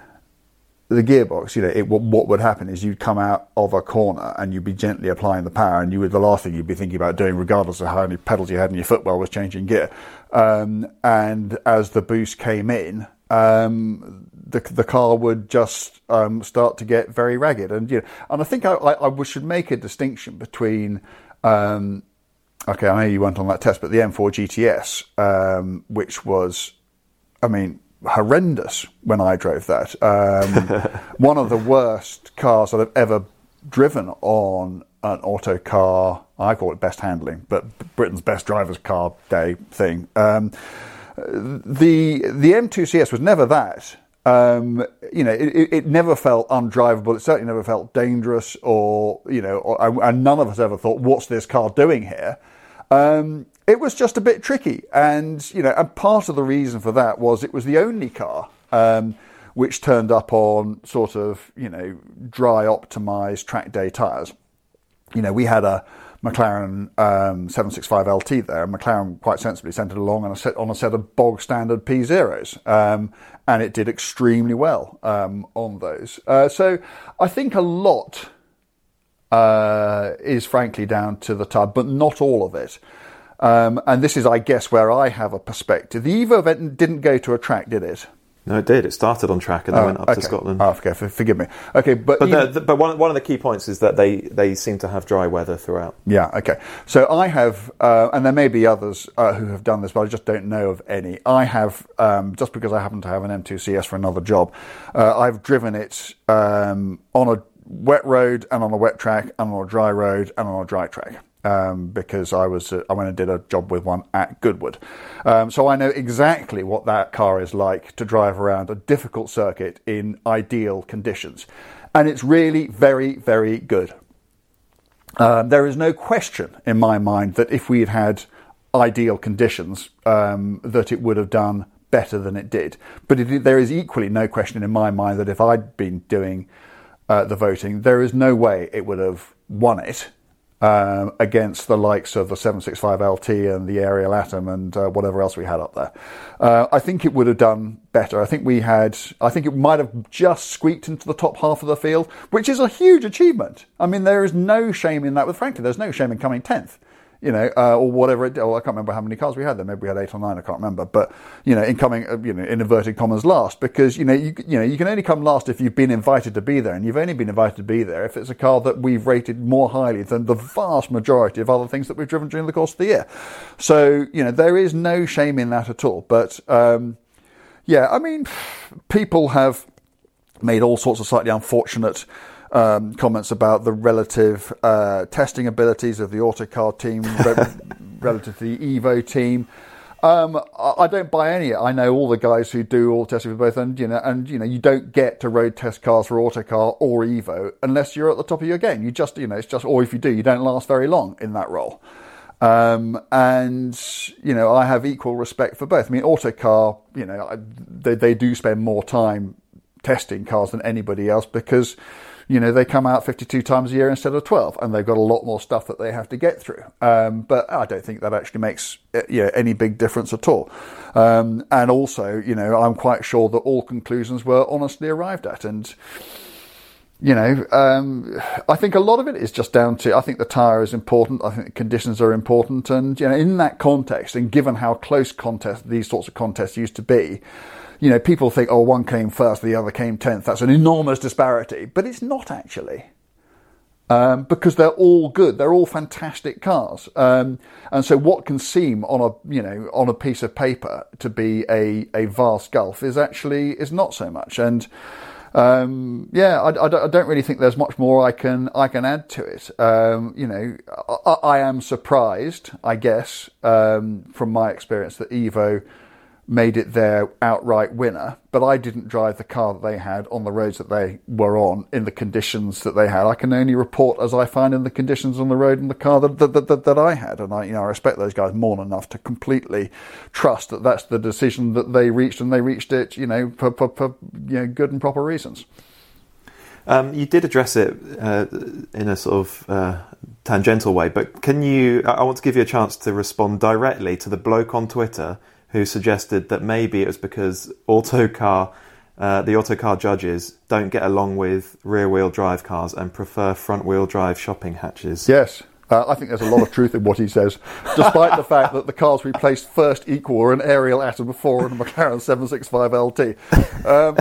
the gearbox. You know, it, what, what would happen is you'd come out of a corner and you'd be gently applying the power, and you would the last thing you'd be thinking about doing, regardless of how many pedals you had in your footwell, was changing gear. Um, and as the boost came in, Um, the the car would just um, start to get very ragged, and you know, and I think I, I, I should make a distinction between. Um, okay, I know you went on that test, but the M four G T S, um, which was, I mean, horrendous when I drove that. Um, one of the worst cars that I've ever driven on an Autocar. I call it best handling, but Britain's Best Drivers Car Day thing. Um, The the M two C S was never that. Um, you know, it, it never felt undrivable. It certainly never felt dangerous, or you know, or, and none of us ever thought, "What's this car doing here?" Um, it was just a bit tricky, and you know, and part of the reason for that was it was the only car um, which turned up on sort of you know dry optimized track day tyres. You know, we had a McLaren um, seven sixty-five L T there, and McLaren quite sensibly sent it along on a set, on a set of bog standard P zeros, um, and it did extremely well um, on those. Uh, so I think a lot uh, is frankly down to the tub, but not all of it. Um, and this is, I guess, where I have a perspective. The Evo event didn't go to a track, did it? No, it did. It started on track and then oh, went up okay. to Scotland. Oh, okay, forgive me. Okay, but but, you, the, the, but one one of the key points is that they, they seem to have dry weather throughout. Yeah, okay. So I have, uh, and there may be others uh, who have done this, but I just don't know of any. I have, um, just because I happen to have an M two C S for another job, uh, I've driven it um, on a wet road and on a wet track and on a dry road and on a dry track. Um, because I was uh, I went and did a job with one at Goodwood. Um, so I know exactly what that car is like to drive around a difficult circuit in ideal conditions. And it's really very, very good. Um, there is no question in my mind that if we had had ideal conditions, um, that it would have done better than it did. But it, there is equally no question in my mind that if I'd been doing uh, the voting, there is no way it would have won it. Um, against the likes of the seven sixty-five L T and the Ariel Atom and uh, whatever else we had up there. Uh, I think it would have done better. I think we had, I think it might have just squeaked into the top half of the field, which is a huge achievement. I mean, there is no shame in that. With frankly, there's no shame in coming tenth. You know, uh, or whatever. It, oh, I can't remember how many cars we had there. Maybe we had eight or nine. I can't remember. But you know, in coming, uh, you know, in inverted commas, last, because you know, you you know, you can only come last if you've been invited to be there, and you've only been invited to be there if it's a car that we've rated more highly than the vast majority of other things that we've driven during the course of the year. So you know, there is no shame in that at all. But um, yeah, I mean, people have made all sorts of slightly unfortunate Um, comments about the relative uh, testing abilities of the Autocar team re- relative to the Evo team. Um, I, I don't buy any. I know all the guys who do all testing for both, and you know, and you know, you don't get to road test cars for Autocar or Evo unless you're at the top of your game. You just, you know, it's just, or if you do, you don't last very long in that role. Um, and you know, I have equal respect for both. I mean, Autocar, you know, they they do spend more time testing cars than anybody else because, you know, they come out fifty-two times a year instead of twelve, and they've got a lot more stuff that they have to get through. Um, but I don't think that actually makes you know, any big difference at all. Um, and also, you know, I'm quite sure that all conclusions were honestly arrived at. And, you know, um, I think a lot of it is just down to, I think the tyre is important. I think the conditions are important. And, you know, in that context, and given how close contest these sorts of contests used to be, you know, people think, oh, one came first, the other came tenth. That's an enormous disparity. But it's not actually. Um, because they're all good. They're all fantastic cars. Um, and so what can seem on a, you know, on a piece of paper to be a, a vast gulf is actually, is not so much. And, um, yeah, I, I, I don't really think there's much more I can, I can add to it. Um, you know, I, I am surprised, I guess, um, from my experience that Evo made it their outright winner, but I didn't drive the car that they had on the roads that they were on in the conditions that they had. I can only report as I find in the conditions on the road in the car that that, that, that I had, and I you know I respect those guys more than enough to completely trust that that's the decision that they reached, and they reached it you know for, for, for you know good and proper reasons. Um, you did address it uh, in a sort of uh, tangential way, but can you? I want to give you a chance to respond directly to the bloke on Twitter who suggested that maybe it was because Autocar, uh, the Autocar judges don't get along with rear-wheel drive cars and prefer front-wheel drive shopping hatches. Yes, uh, I think there's a lot of truth in what he says, despite the fact that the cars we placed first equal were an Ariel Atom four and a McLaren seven sixty-five L T. Um,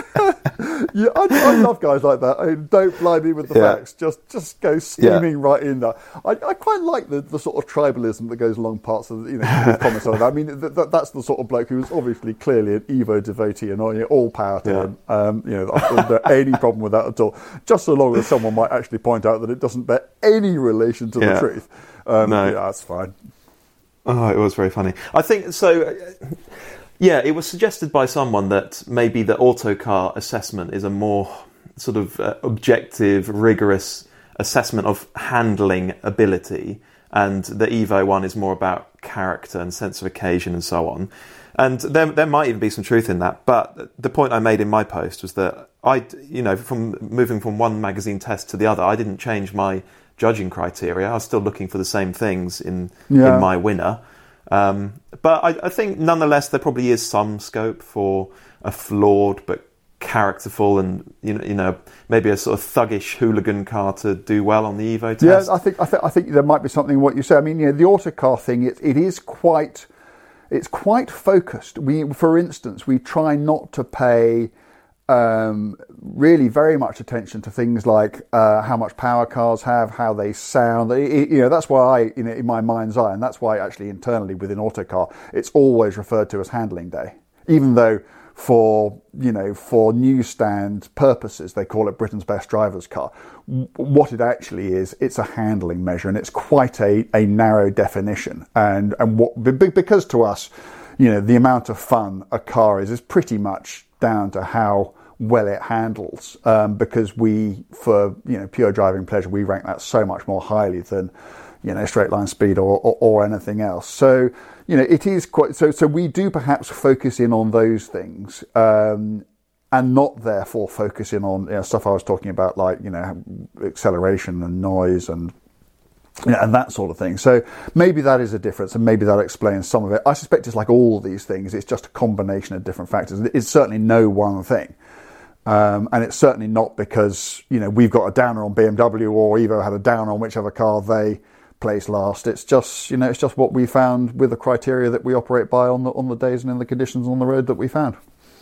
yeah, I, I love guys like that. I mean, don't blind me with the yeah. facts. Just just go steaming yeah. right in there. I, I quite like the, the sort of tribalism that goes along parts of you know comments on that. I mean, th- th- that's the sort of bloke who's obviously clearly an Evo devotee, and all, all power to yeah. him. Um, you know, I don't have any problem with that at all. Just so long as someone might actually point out that it doesn't bear any relation to yeah. the truth. Um, no, yeah, that's fine. Oh, it was very funny. I think so. Yeah, it was suggested by someone that maybe the Autocar assessment is a more sort of uh, objective, rigorous assessment of handling ability, and the Evo one is more about character and sense of occasion and so on. And there, there might even be some truth in that. But the point I made in my post was that I, you know, from moving from one magazine test to the other, I didn't change my judging criteria. I was still looking for the same things in yeah. in my winner. Um, but I, I think nonetheless there probably is some scope for a flawed but characterful and you know, you know maybe a sort of thuggish hooligan car to do well on the Evo test. Yeah, I think I think I think there might be something in what you say. I mean, you know, the Autocar thing, it it is quite it's quite focused. We, for instance, we try not to pay um, really very much attention to things like uh, how much power cars have, how they sound. It, you know, that's why I, you know, in my mind's eye, and that's why actually internally within Autocar, it's always referred to as handling day, even though for, you know, for newsstand purposes, they call it Britain's best driver's car. What it actually is, it's a handling measure, and it's quite a, a narrow definition. And and what because to us, you know, the amount of fun a car is is pretty much down to how well it handles. Um, because we, for you know, pure driving pleasure, we rank that so much more highly than, you know, straight line speed or, or, or anything else. So, you know, it is quite, so, so we do perhaps focus in on those things, um, and not therefore focus in on, you know, stuff I was talking about, like, you know, acceleration and noise and, you know, and that sort of thing. So maybe that is a difference, and maybe that explains some of it. I suspect it's like all these things, it's just a combination of different factors. It's certainly no one thing. Um, and it's certainly not because, you know, we've got a downer on B M W or Evo had a downer on whichever car they place last. It's just, you know, it's just what we found with the criteria that we operate by on the on the days and in the conditions on the road that we found.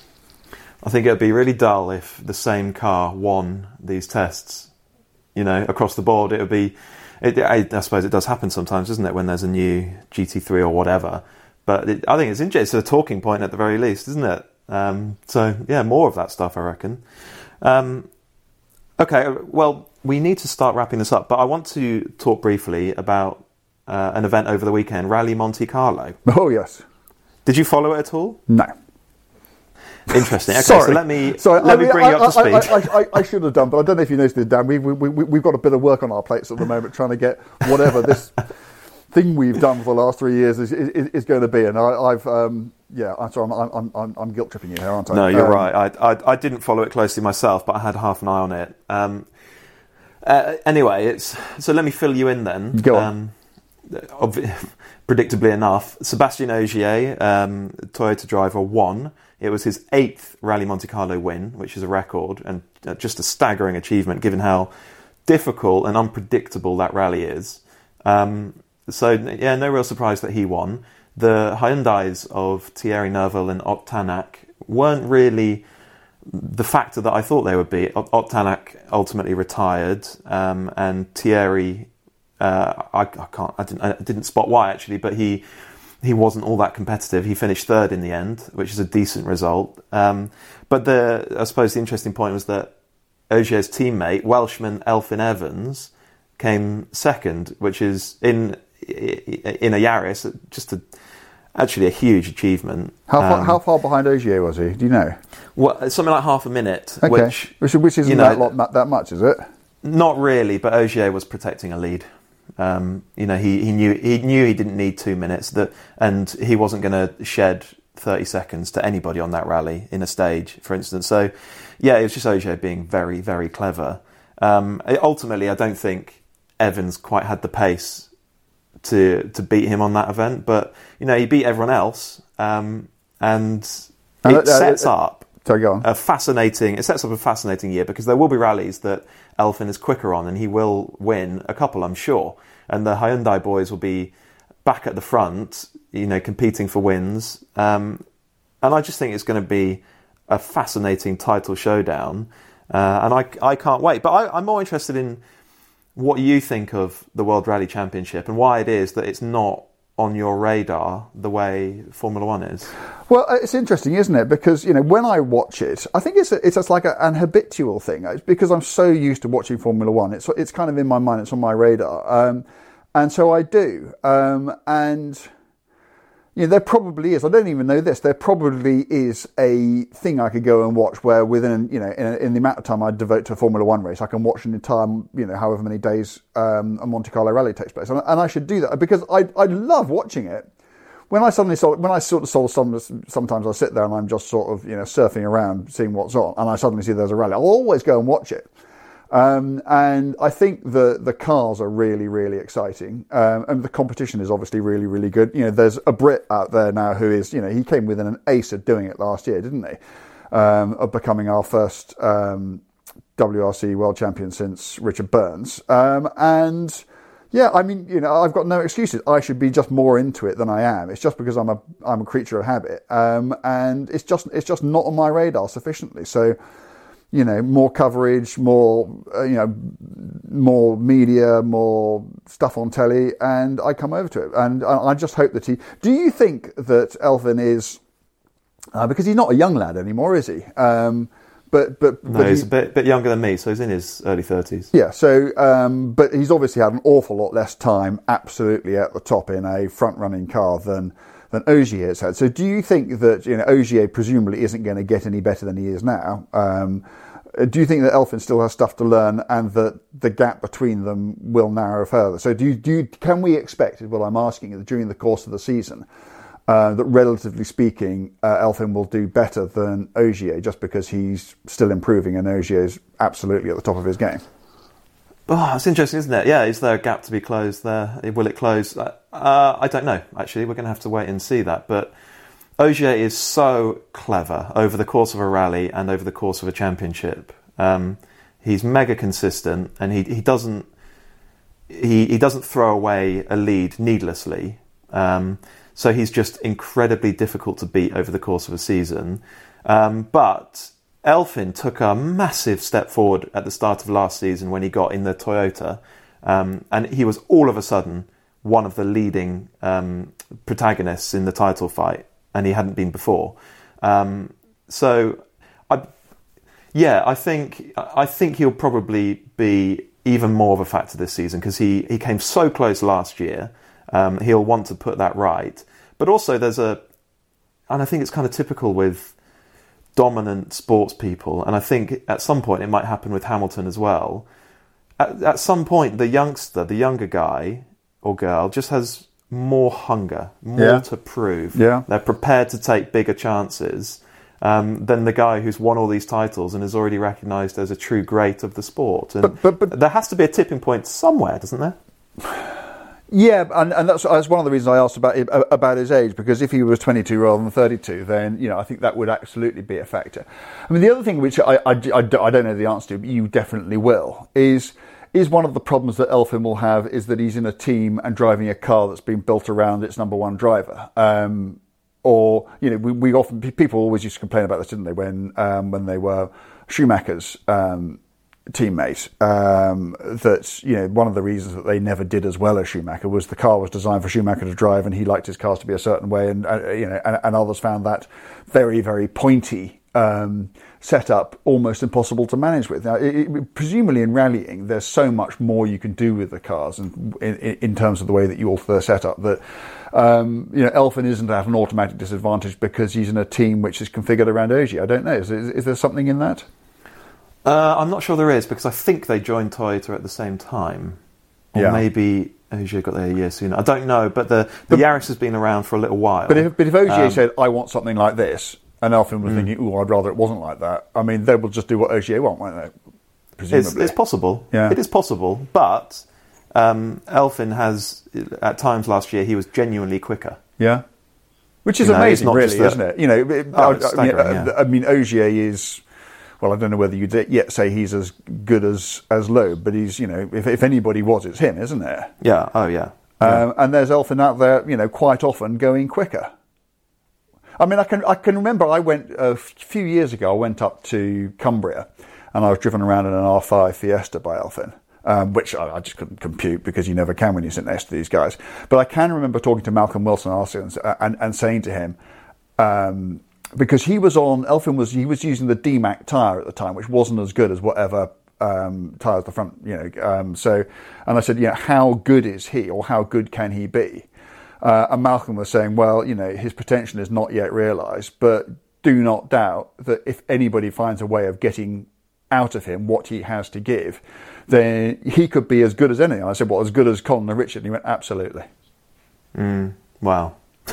I think it would be really dull if the same car won these tests, you know, across the board. It would be, it, I, I suppose it does happen sometimes, doesn't it, when there's a new G T three or whatever. But it, I think it's interesting. It's a talking point at the very least, isn't it? Um, so, yeah, more of that stuff, I reckon. Um, okay, well, we need to start wrapping this up, but I want to talk briefly about uh, an event over the weekend, Rally Monte Carlo. Oh, yes. Did you follow it at all? No. Interesting. Okay, Sorry. so let me Sorry, let I mean, me bring I, you up to I, speed. I, I, I should have done, but I don't know if you noticed it, Dan. We, we, we, we've got a bit of work on our plates at the moment trying to get whatever this thing we've done for the last three years is, is, is going to be. And I, I've... Um, Yeah, I'm sorry, I'm, I'm, I'm, I'm guilt tripping you here, aren't I? No, you're um, right. I, I I didn't follow it closely myself, but I had half an eye on it. Um, uh, anyway, it's so let me fill you in then. Go on. Um, ob- predictably enough, Sébastien Ogier, um, Toyota driver, won. It was his eighth Rally Monte Carlo win, which is a record and uh, just a staggering achievement given how difficult and unpredictable that rally is. Um, so yeah, no real surprise that he won. The Hyundais of Thierry Neuville and Ott Tanak weren't really the factor that I thought they would be. Ott Tanak ultimately retired, um, and Thierry, uh, I, I can't, I didn't, I didn't spot why actually, but he he wasn't all that competitive. He finished third in the end, which is a decent result. Um, but the, I suppose the interesting point was that Ogier's teammate, Welshman Elfyn Evans, came second, which is in in a Yaris, just a actually a huge achievement. How far, um, how far behind Ogier was he? Do you know? Well, something like half a minute, Okay. which which, which isn't you know, that, lot, that much, is it? Not really, but Ogier was protecting a lead. Um, you know, he, he knew he knew he didn't need two minutes, that, and he wasn't going to shed thirty seconds to anybody on that rally in a stage, for instance. So, yeah, it was just Ogier being very, very clever. Um, ultimately, I don't think Evans quite had the pace to to beat him on that event, but you know, he beat everyone else, um, and it uh, sets uh, up Sorry, go on. a fascinating. It sets up a fascinating year because there will be rallies that Elfyn is quicker on, and he will win a couple, I'm sure. And the Hyundai boys will be back at the front, you know, competing for wins. Um, and I just think it's going to be a fascinating title showdown, uh, and I I can't wait. But I, I'm more interested in what you think of the World Rally Championship and why it is that it's not on your radar the way Formula One is. Well, it's interesting, isn't it? Because, you know, when I watch it, I think it's a, it's just like a, an habitual thing. It's because I'm so used to watching Formula One. It's it's kind of in my mind. It's on my radar, um, and so I do. Um, and you know, there probably is. I don't even know this. There probably is a thing I could go and watch where within, you know, in, in the amount of time I devote to a Formula One race, I can watch an entire, you know, however many days um, a Monte Carlo rally takes place, and, and I should do that because I I love watching it. When I suddenly saw, when I sort of saw some, sometimes I sit there and I'm just sort of, you know, surfing around, seeing what's on, and I suddenly see there's a rally. I'll always go and watch it. Um, and I think the the cars are really, really exciting. Um, and the competition is obviously really, really good. You know, there's a Brit out there now who is, you know, he came within an ace of doing it last year, didn't he? Um, of becoming our first um, W R C world champion since Richard Burns. Um, and Yeah, I mean, you know, I've got no excuses. I should be just more into it than I am. It's just because I'm a I'm a creature of habit, um, and it's just it's just not on my radar sufficiently. So, you know, more coverage, more uh, you know, more media, more stuff on telly, and I come over to it. And I, I just hope that he. Do you think that Elfyn is uh, because he's not a young lad anymore, is he? Um, But but, no, but he's he, a bit bit younger than me, so he's in his early thirties. Yeah, so um, but he's obviously had an awful lot less time, absolutely at the top in a front running car than than Ogier has had. So do you think that you know Ogier presumably isn't going to get any better than he is now? Um, do you think that Elfyn still has stuff to learn, and that the gap between them will narrow further? So do you, do you, can we expect, is what I'm asking, that during the course of the season, Uh, that relatively speaking, uh, Elfyn will do better than Ogier just because he's still improving and Ogier's absolutely at the top of his game? Oh, it's interesting, isn't it? Yeah, is there a gap to be closed there? Will it close? Uh, I don't know, actually. We're going to have to wait and see that. But Ogier is so clever over the course of a rally and over the course of a championship. Um, he's mega consistent, and he, he doesn't he, he doesn't throw away a lead needlessly. Um So he's just incredibly difficult to beat over the course of a season. Um, but Elfyn took a massive step forward at the start of last season when he got in the Toyota. Um, and he was all of a sudden one of the leading um, protagonists in the title fight. And he hadn't been before. Um, so, I, yeah, I think I think he'll probably be even more of a factor this season because he, he came so close last year. Um, he'll want to put that right. But also there's a... And I think it's kind of typical with dominant sports people. And I think at some point it might happen with Hamilton as well. At, at some point, the youngster, the younger guy or girl just has more hunger, more yeah. to prove. Yeah. They're prepared to take bigger chances um, than the guy who's won all these titles and is already recognised as a true great of the sport. And but, but, but, there has to be a tipping point somewhere, doesn't there? Yeah, and, and that's, that's one of the reasons I asked about about his age, because if he was twenty-two rather than thirty-two, then you know I think that would absolutely be a factor. I mean, the other thing which I, I, I, I don't know the answer to, but you definitely will, is is one of the problems that Elfyn will have is that he's in a team and driving a car that's been built around its number one driver. Um, or you know, we, we often people always used to complain about this, didn't they, when um, when they were Schumacher's Um, teammate, um, that you know one of the reasons that they never did as well as Schumacher was the car was designed for Schumacher to drive, and he liked his cars to be a certain way, and uh, you know, and, and others found that very, very pointy um, setup almost impossible to manage with. Now, it, it, presumably in rallying, there's so much more you can do with the cars, and in, in terms of the way that you alter their setup, that um, you know Elfyn isn't at an automatic disadvantage because he's in a team which is configured around Ogier. I don't know. Is, is, is there something in that? Uh, I'm not sure there is, because I think they joined Toyota at the same time. Or yeah. maybe Ogier got there a year sooner. I don't know, but the, the but, Yaris has been around for a little while. But if, but if Ogier um, said, I want something like this, and Elfyn was mm. thinking, oh, I'd rather it wasn't like that, I mean, they will just do what Ogier want, won't they? Presumably. It's, it's possible. Yeah. It is possible. But um, Elfyn has, at times last year, he was genuinely quicker. Yeah. Which is you know, amazing, really, that, isn't it? You know, it, oh, I, it's I, mean, yeah. I mean, Ogier is... Well, I don't know whether you'd yet say he's as good as, as Loeb, but he's, you know, if, if anybody was, it's him, isn't there? Yeah, oh yeah. Um, yeah. And there's Elfyn out there, you know, quite often going quicker. I mean, I can I can remember I went, a few years ago, I went up to Cumbria, and I was driven around in an R five Fiesta by Elfyn, um, which I, I just couldn't compute, because you never can when you sit next to these guys. But I can remember talking to Malcolm Wilson and, and, and saying to him... Um, because he was on, Elfyn was, he was using the D MAC tyre at the time, which wasn't as good as whatever um, tyres the front, you know. Um, so, and I said, you know, how good is he, or how good can he be? Uh, and Malcolm was saying, well, you know, his potential is not yet realised, but do not doubt that if anybody finds a way of getting out of him what he has to give, then he could be as good as anything. And I said, well, as good as Colin and Richard? And he went, absolutely. Mm, wow.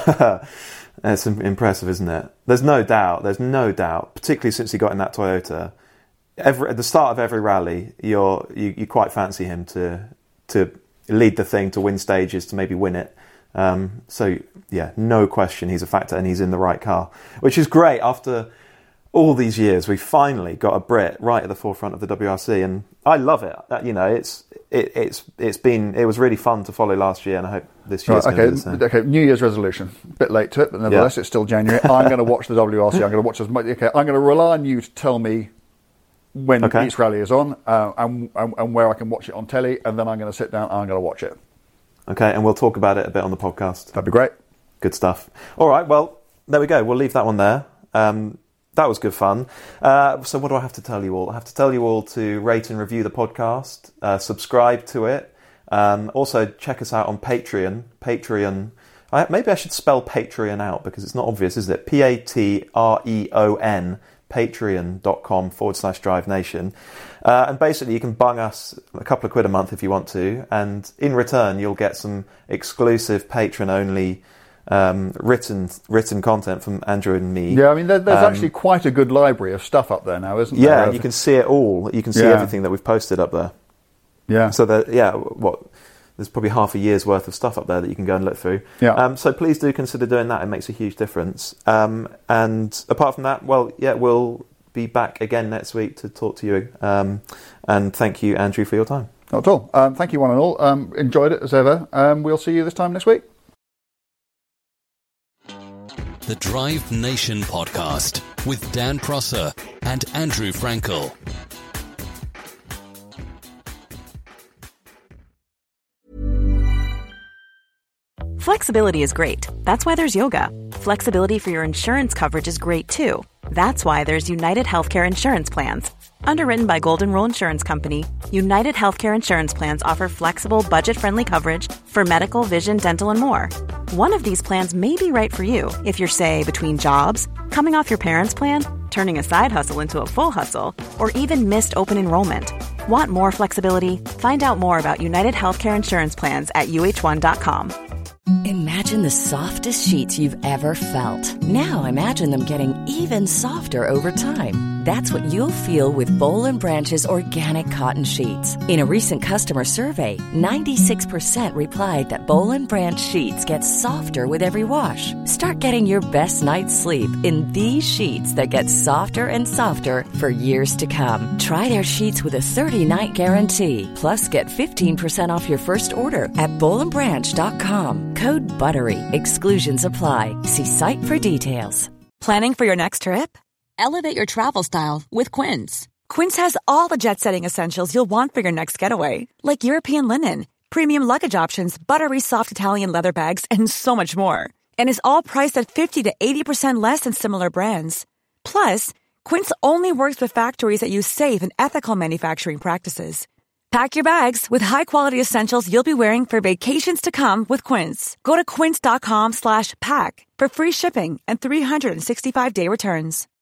It's impressive, isn't it? There's no doubt. There's no doubt, particularly since he got in that Toyota. Every, at the start of every rally, you're, you you quite fancy him to to lead the thing, to win stages, to maybe win it. Um, so, yeah, no question he's a factor, and he's in the right car, which is great. After all these years, we finally got a Brit right at the forefront of the W R C, and I love it. You know, it's it, it's it's been it was really fun to follow last year, and I hope this year's right, going okay, to be the same. Okay, New Year's resolution. A bit late to it, but nevertheless, yeah. It's still January. I'm going to watch the W R C. I'm going to watch as much. Okay, I'm going to rely on you to tell me when okay. each rally is on, uh, and, and and where I can watch it on telly, and then I'm going to sit down and I'm going to watch it. Okay, and we'll talk about it a bit on the podcast. That'd be great. Good stuff. All right, well, there we go. We'll leave that one there. Um, that was good fun. Uh, so what do I have to tell you all? I have to tell you all to rate and review the podcast, uh, subscribe to it. Um, also, check us out on Patreon. Patreon. I, maybe I should spell Patreon out because it's not obvious, is it? P A T R E O N. Patreon.com forward slash Drive Nation. Uh, and basically you can bung us a couple of quid a month if you want to, and in return you'll get some exclusive patron only um, written written content from Andrew and me. Yeah, I mean there, there's um, actually quite a good library of stuff up there now, isn't yeah, there? Yeah, you can see it all. You can see yeah. everything that we've posted up there. Yeah. So that yeah, what there's probably half a year's worth of stuff up there that you can go and look through. Yeah. Um, so please do consider doing that. It makes a huge difference. Um, and apart from that, well, yeah, we'll be back again next week to talk to you. Um, and thank you, Andrew, for your time. Not at all. Um, thank you, one and all. Um, enjoyed it as ever. Um, we'll see you this time next week. The Drive Nation podcast with Dan Prosser and Andrew Frankel. Flexibility is great. That's why there's yoga. Flexibility for your insurance coverage is great too. That's why there's United Healthcare Insurance Plans. Underwritten by Golden Rule Insurance Company, United Healthcare Insurance Plans offer flexible, budget-friendly coverage for medical, vision, dental, and more. One of these plans may be right for you if you're, say, between jobs, coming off your parents' plan, turning a side hustle into a full hustle, or even missed open enrollment. Want more flexibility? Find out more about United Healthcare Insurance Plans at U H one dot com. Imagine the softest sheets you've ever felt. Now imagine them getting even softer over time. That's what you'll feel with Boll and Branch's organic cotton sheets. In a recent customer survey, ninety-six percent replied that Boll and Branch sheets get softer with every wash. Start getting your best night's sleep in these sheets that get softer and softer for years to come. Try their sheets with a thirty-night guarantee. Plus, get fifteen percent off your first order at boll and branch dot com. Code BUTTERY. Exclusions apply. See site for details. Planning for your next trip? Elevate your travel style with Quince. Quince has all the jet-setting essentials you'll want for your next getaway, like European linen, premium luggage options, buttery soft Italian leather bags, and so much more. And is all priced at fifty to eighty percent less than similar brands. Plus, Quince only works with factories that use safe and ethical manufacturing practices. Pack your bags with high-quality essentials you'll be wearing for vacations to come with Quince. Go to quince dot com slash pack for free shipping and three sixty-five day returns.